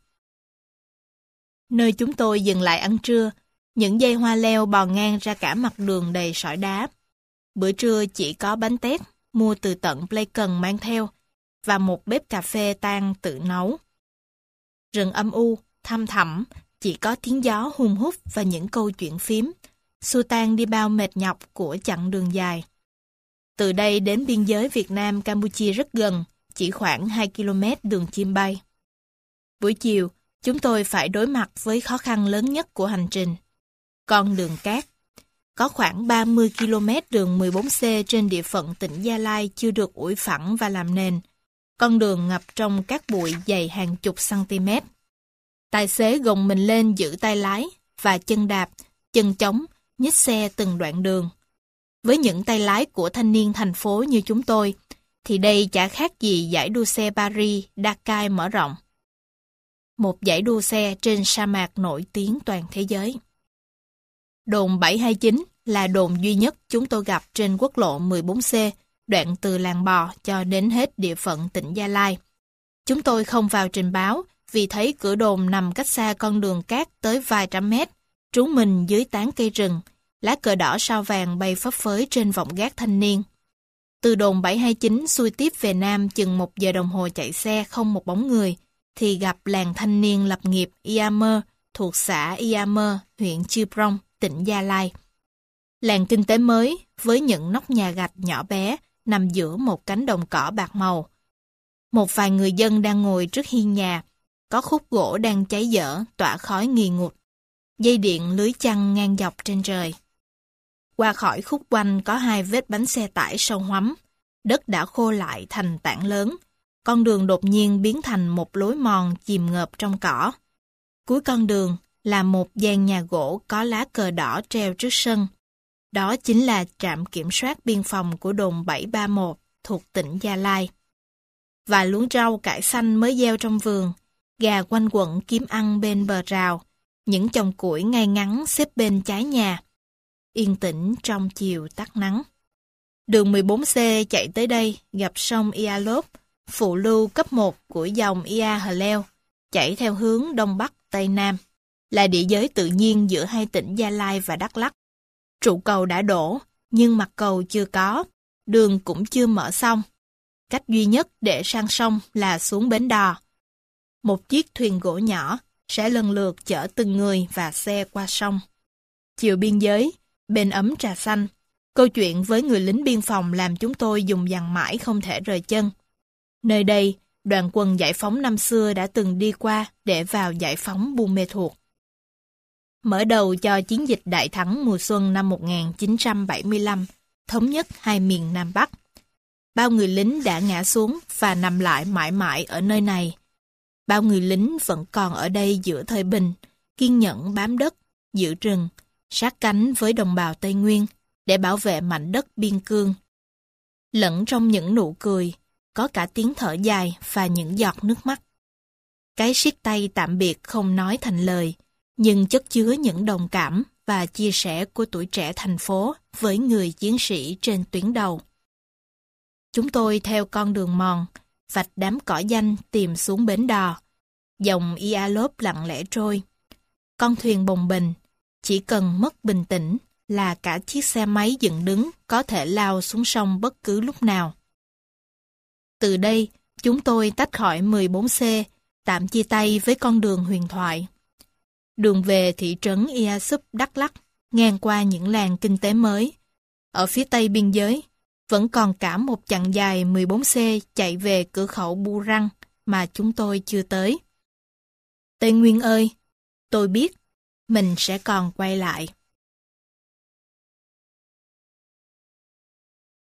Nơi chúng tôi dừng lại ăn trưa, những dây hoa leo bò ngang ra cả mặt đường đầy sỏi đá. Bữa trưa chỉ có bánh tét, mua từ tận Pleiken mang theo, và một bếp cà phê tan tự nấu. Rừng âm u, thăm thẳm, chỉ có tiếng gió hun hút và những câu chuyện phím, xua tan đi bao mệt nhọc của chặng đường dài. Từ đây đến biên giới Việt Nam-Campuchia rất gần, chỉ khoảng hai ki lô mét đường chim bay. Buổi chiều, chúng tôi phải đối mặt với khó khăn lớn nhất của hành trình. Con đường cát. Có khoảng ba mươi ki lô mét đường mười bốn C trên địa phận tỉnh Gia Lai chưa được ủi phẳng và làm nền. Con đường ngập trong cát bụi dày hàng chục cm. Tài xế gồng mình lên giữ tay lái và chân đạp, chân chống, nhích xe từng đoạn đường. Với những tay lái của thanh niên thành phố như chúng tôi, thì đây chả khác gì giải đua xe Paris-Dakar mở rộng. Một giải đua xe trên sa mạc nổi tiếng toàn thế giới. Đồn bảy hai chín là đồn duy nhất chúng tôi gặp trên quốc lộ mười bốn C, đoạn từ Làng Bò cho đến hết địa phận tỉnh Gia Lai. Chúng tôi không vào trình báo vì thấy cửa đồn nằm cách xa con đường cát tới vài trăm mét, trú mình dưới tán cây rừng, lá cờ đỏ sao vàng bay phấp phới trên vọng gác thanh niên. Từ đồn bảy hai chín xuôi tiếp về Nam chừng một giờ đồng hồ chạy xe không một bóng người, thì gặp làng thanh niên lập nghiệp Iamer thuộc xã Iamer, huyện Chư Prong, tỉnh Gia Lai. Làng kinh tế mới với những nóc nhà gạch nhỏ bé nằm giữa một cánh đồng cỏ bạc màu. Một vài người dân đang ngồi trước hiên nhà, có khúc gỗ đang cháy dở tỏa khói nghi ngút. Dây điện lưới chăn ngang dọc trên trời. Qua khỏi khúc quanh có hai vết bánh xe tải sâu hoắm. Đất đã khô lại thành tảng lớn. Con đường đột nhiên biến thành một lối mòn chìm ngợp trong cỏ. Cuối con đường là một gian nhà gỗ có lá cờ đỏ treo trước sân. Đó chính là trạm kiểm soát biên phòng của đồn bảy ba mốt thuộc tỉnh Gia Lai. Và luống rau cải xanh mới gieo trong vườn, gà quanh quẩn kiếm ăn bên bờ rào, những chồng củi ngay ngắn xếp bên trái nhà. Yên tĩnh trong chiều tắt nắng. Đường mười bốn C chạy tới đây gặp sông Ia Lốp, phụ lưu cấp một của dòng Ia Hờ Leo, chảy theo hướng Đông Bắc Tây Nam, là địa giới tự nhiên giữa hai tỉnh Gia Lai và Đắk Lắk. Trụ cầu đã đổ, nhưng mặt cầu chưa có, đường cũng chưa mở xong. Cách duy nhất để sang sông là xuống bến đò. Một chiếc thuyền gỗ nhỏ sẽ lần lượt chở từng người và xe qua sông. Chiều biên giới, bên ấm trà xanh, câu chuyện với người lính biên phòng làm chúng tôi dùng dằng mãi không thể rời chân. Nơi đây, đoàn quân giải phóng năm xưa đã từng đi qua để vào giải phóng Buôn Mê Thuột. Mở đầu cho chiến dịch đại thắng mùa xuân năm một nghìn chín trăm bảy mươi lăm, thống nhất hai miền Nam Bắc. Bao người lính đã ngã xuống và nằm lại mãi mãi ở nơi này. Bao người lính vẫn còn ở đây giữa thời bình, kiên nhẫn bám đất, giữ rừng, sát cánh với đồng bào Tây Nguyên để bảo vệ mảnh đất biên cương. Lẫn trong những nụ cười, có cả tiếng thở dài và những giọt nước mắt. Cái siết tay tạm biệt không nói thành lời, nhưng chất chứa những đồng cảm và chia sẻ của tuổi trẻ thành phố với người chiến sĩ trên tuyến đầu. Chúng tôi theo con đường mòn, vạch đám cỏ danh tìm xuống bến đò. Dòng Ia Lốp lặng lẽ trôi. Con thuyền bồng bềnh, chỉ cần mất bình tĩnh là cả chiếc xe máy dựng đứng có thể lao xuống sông bất cứ lúc nào. Từ đây, chúng tôi tách khỏi mười bốn C, tạm chia tay với con đường huyền thoại. Đường về thị trấn Ia Súp, Đắk Lắk, ngang qua những làng kinh tế mới. Ở phía tây biên giới, vẫn còn cả một chặng dài mười bốn xê chạy về cửa khẩu Bu Răng mà chúng tôi chưa tới. Tây Nguyên ơi, tôi biết, mình sẽ còn quay lại.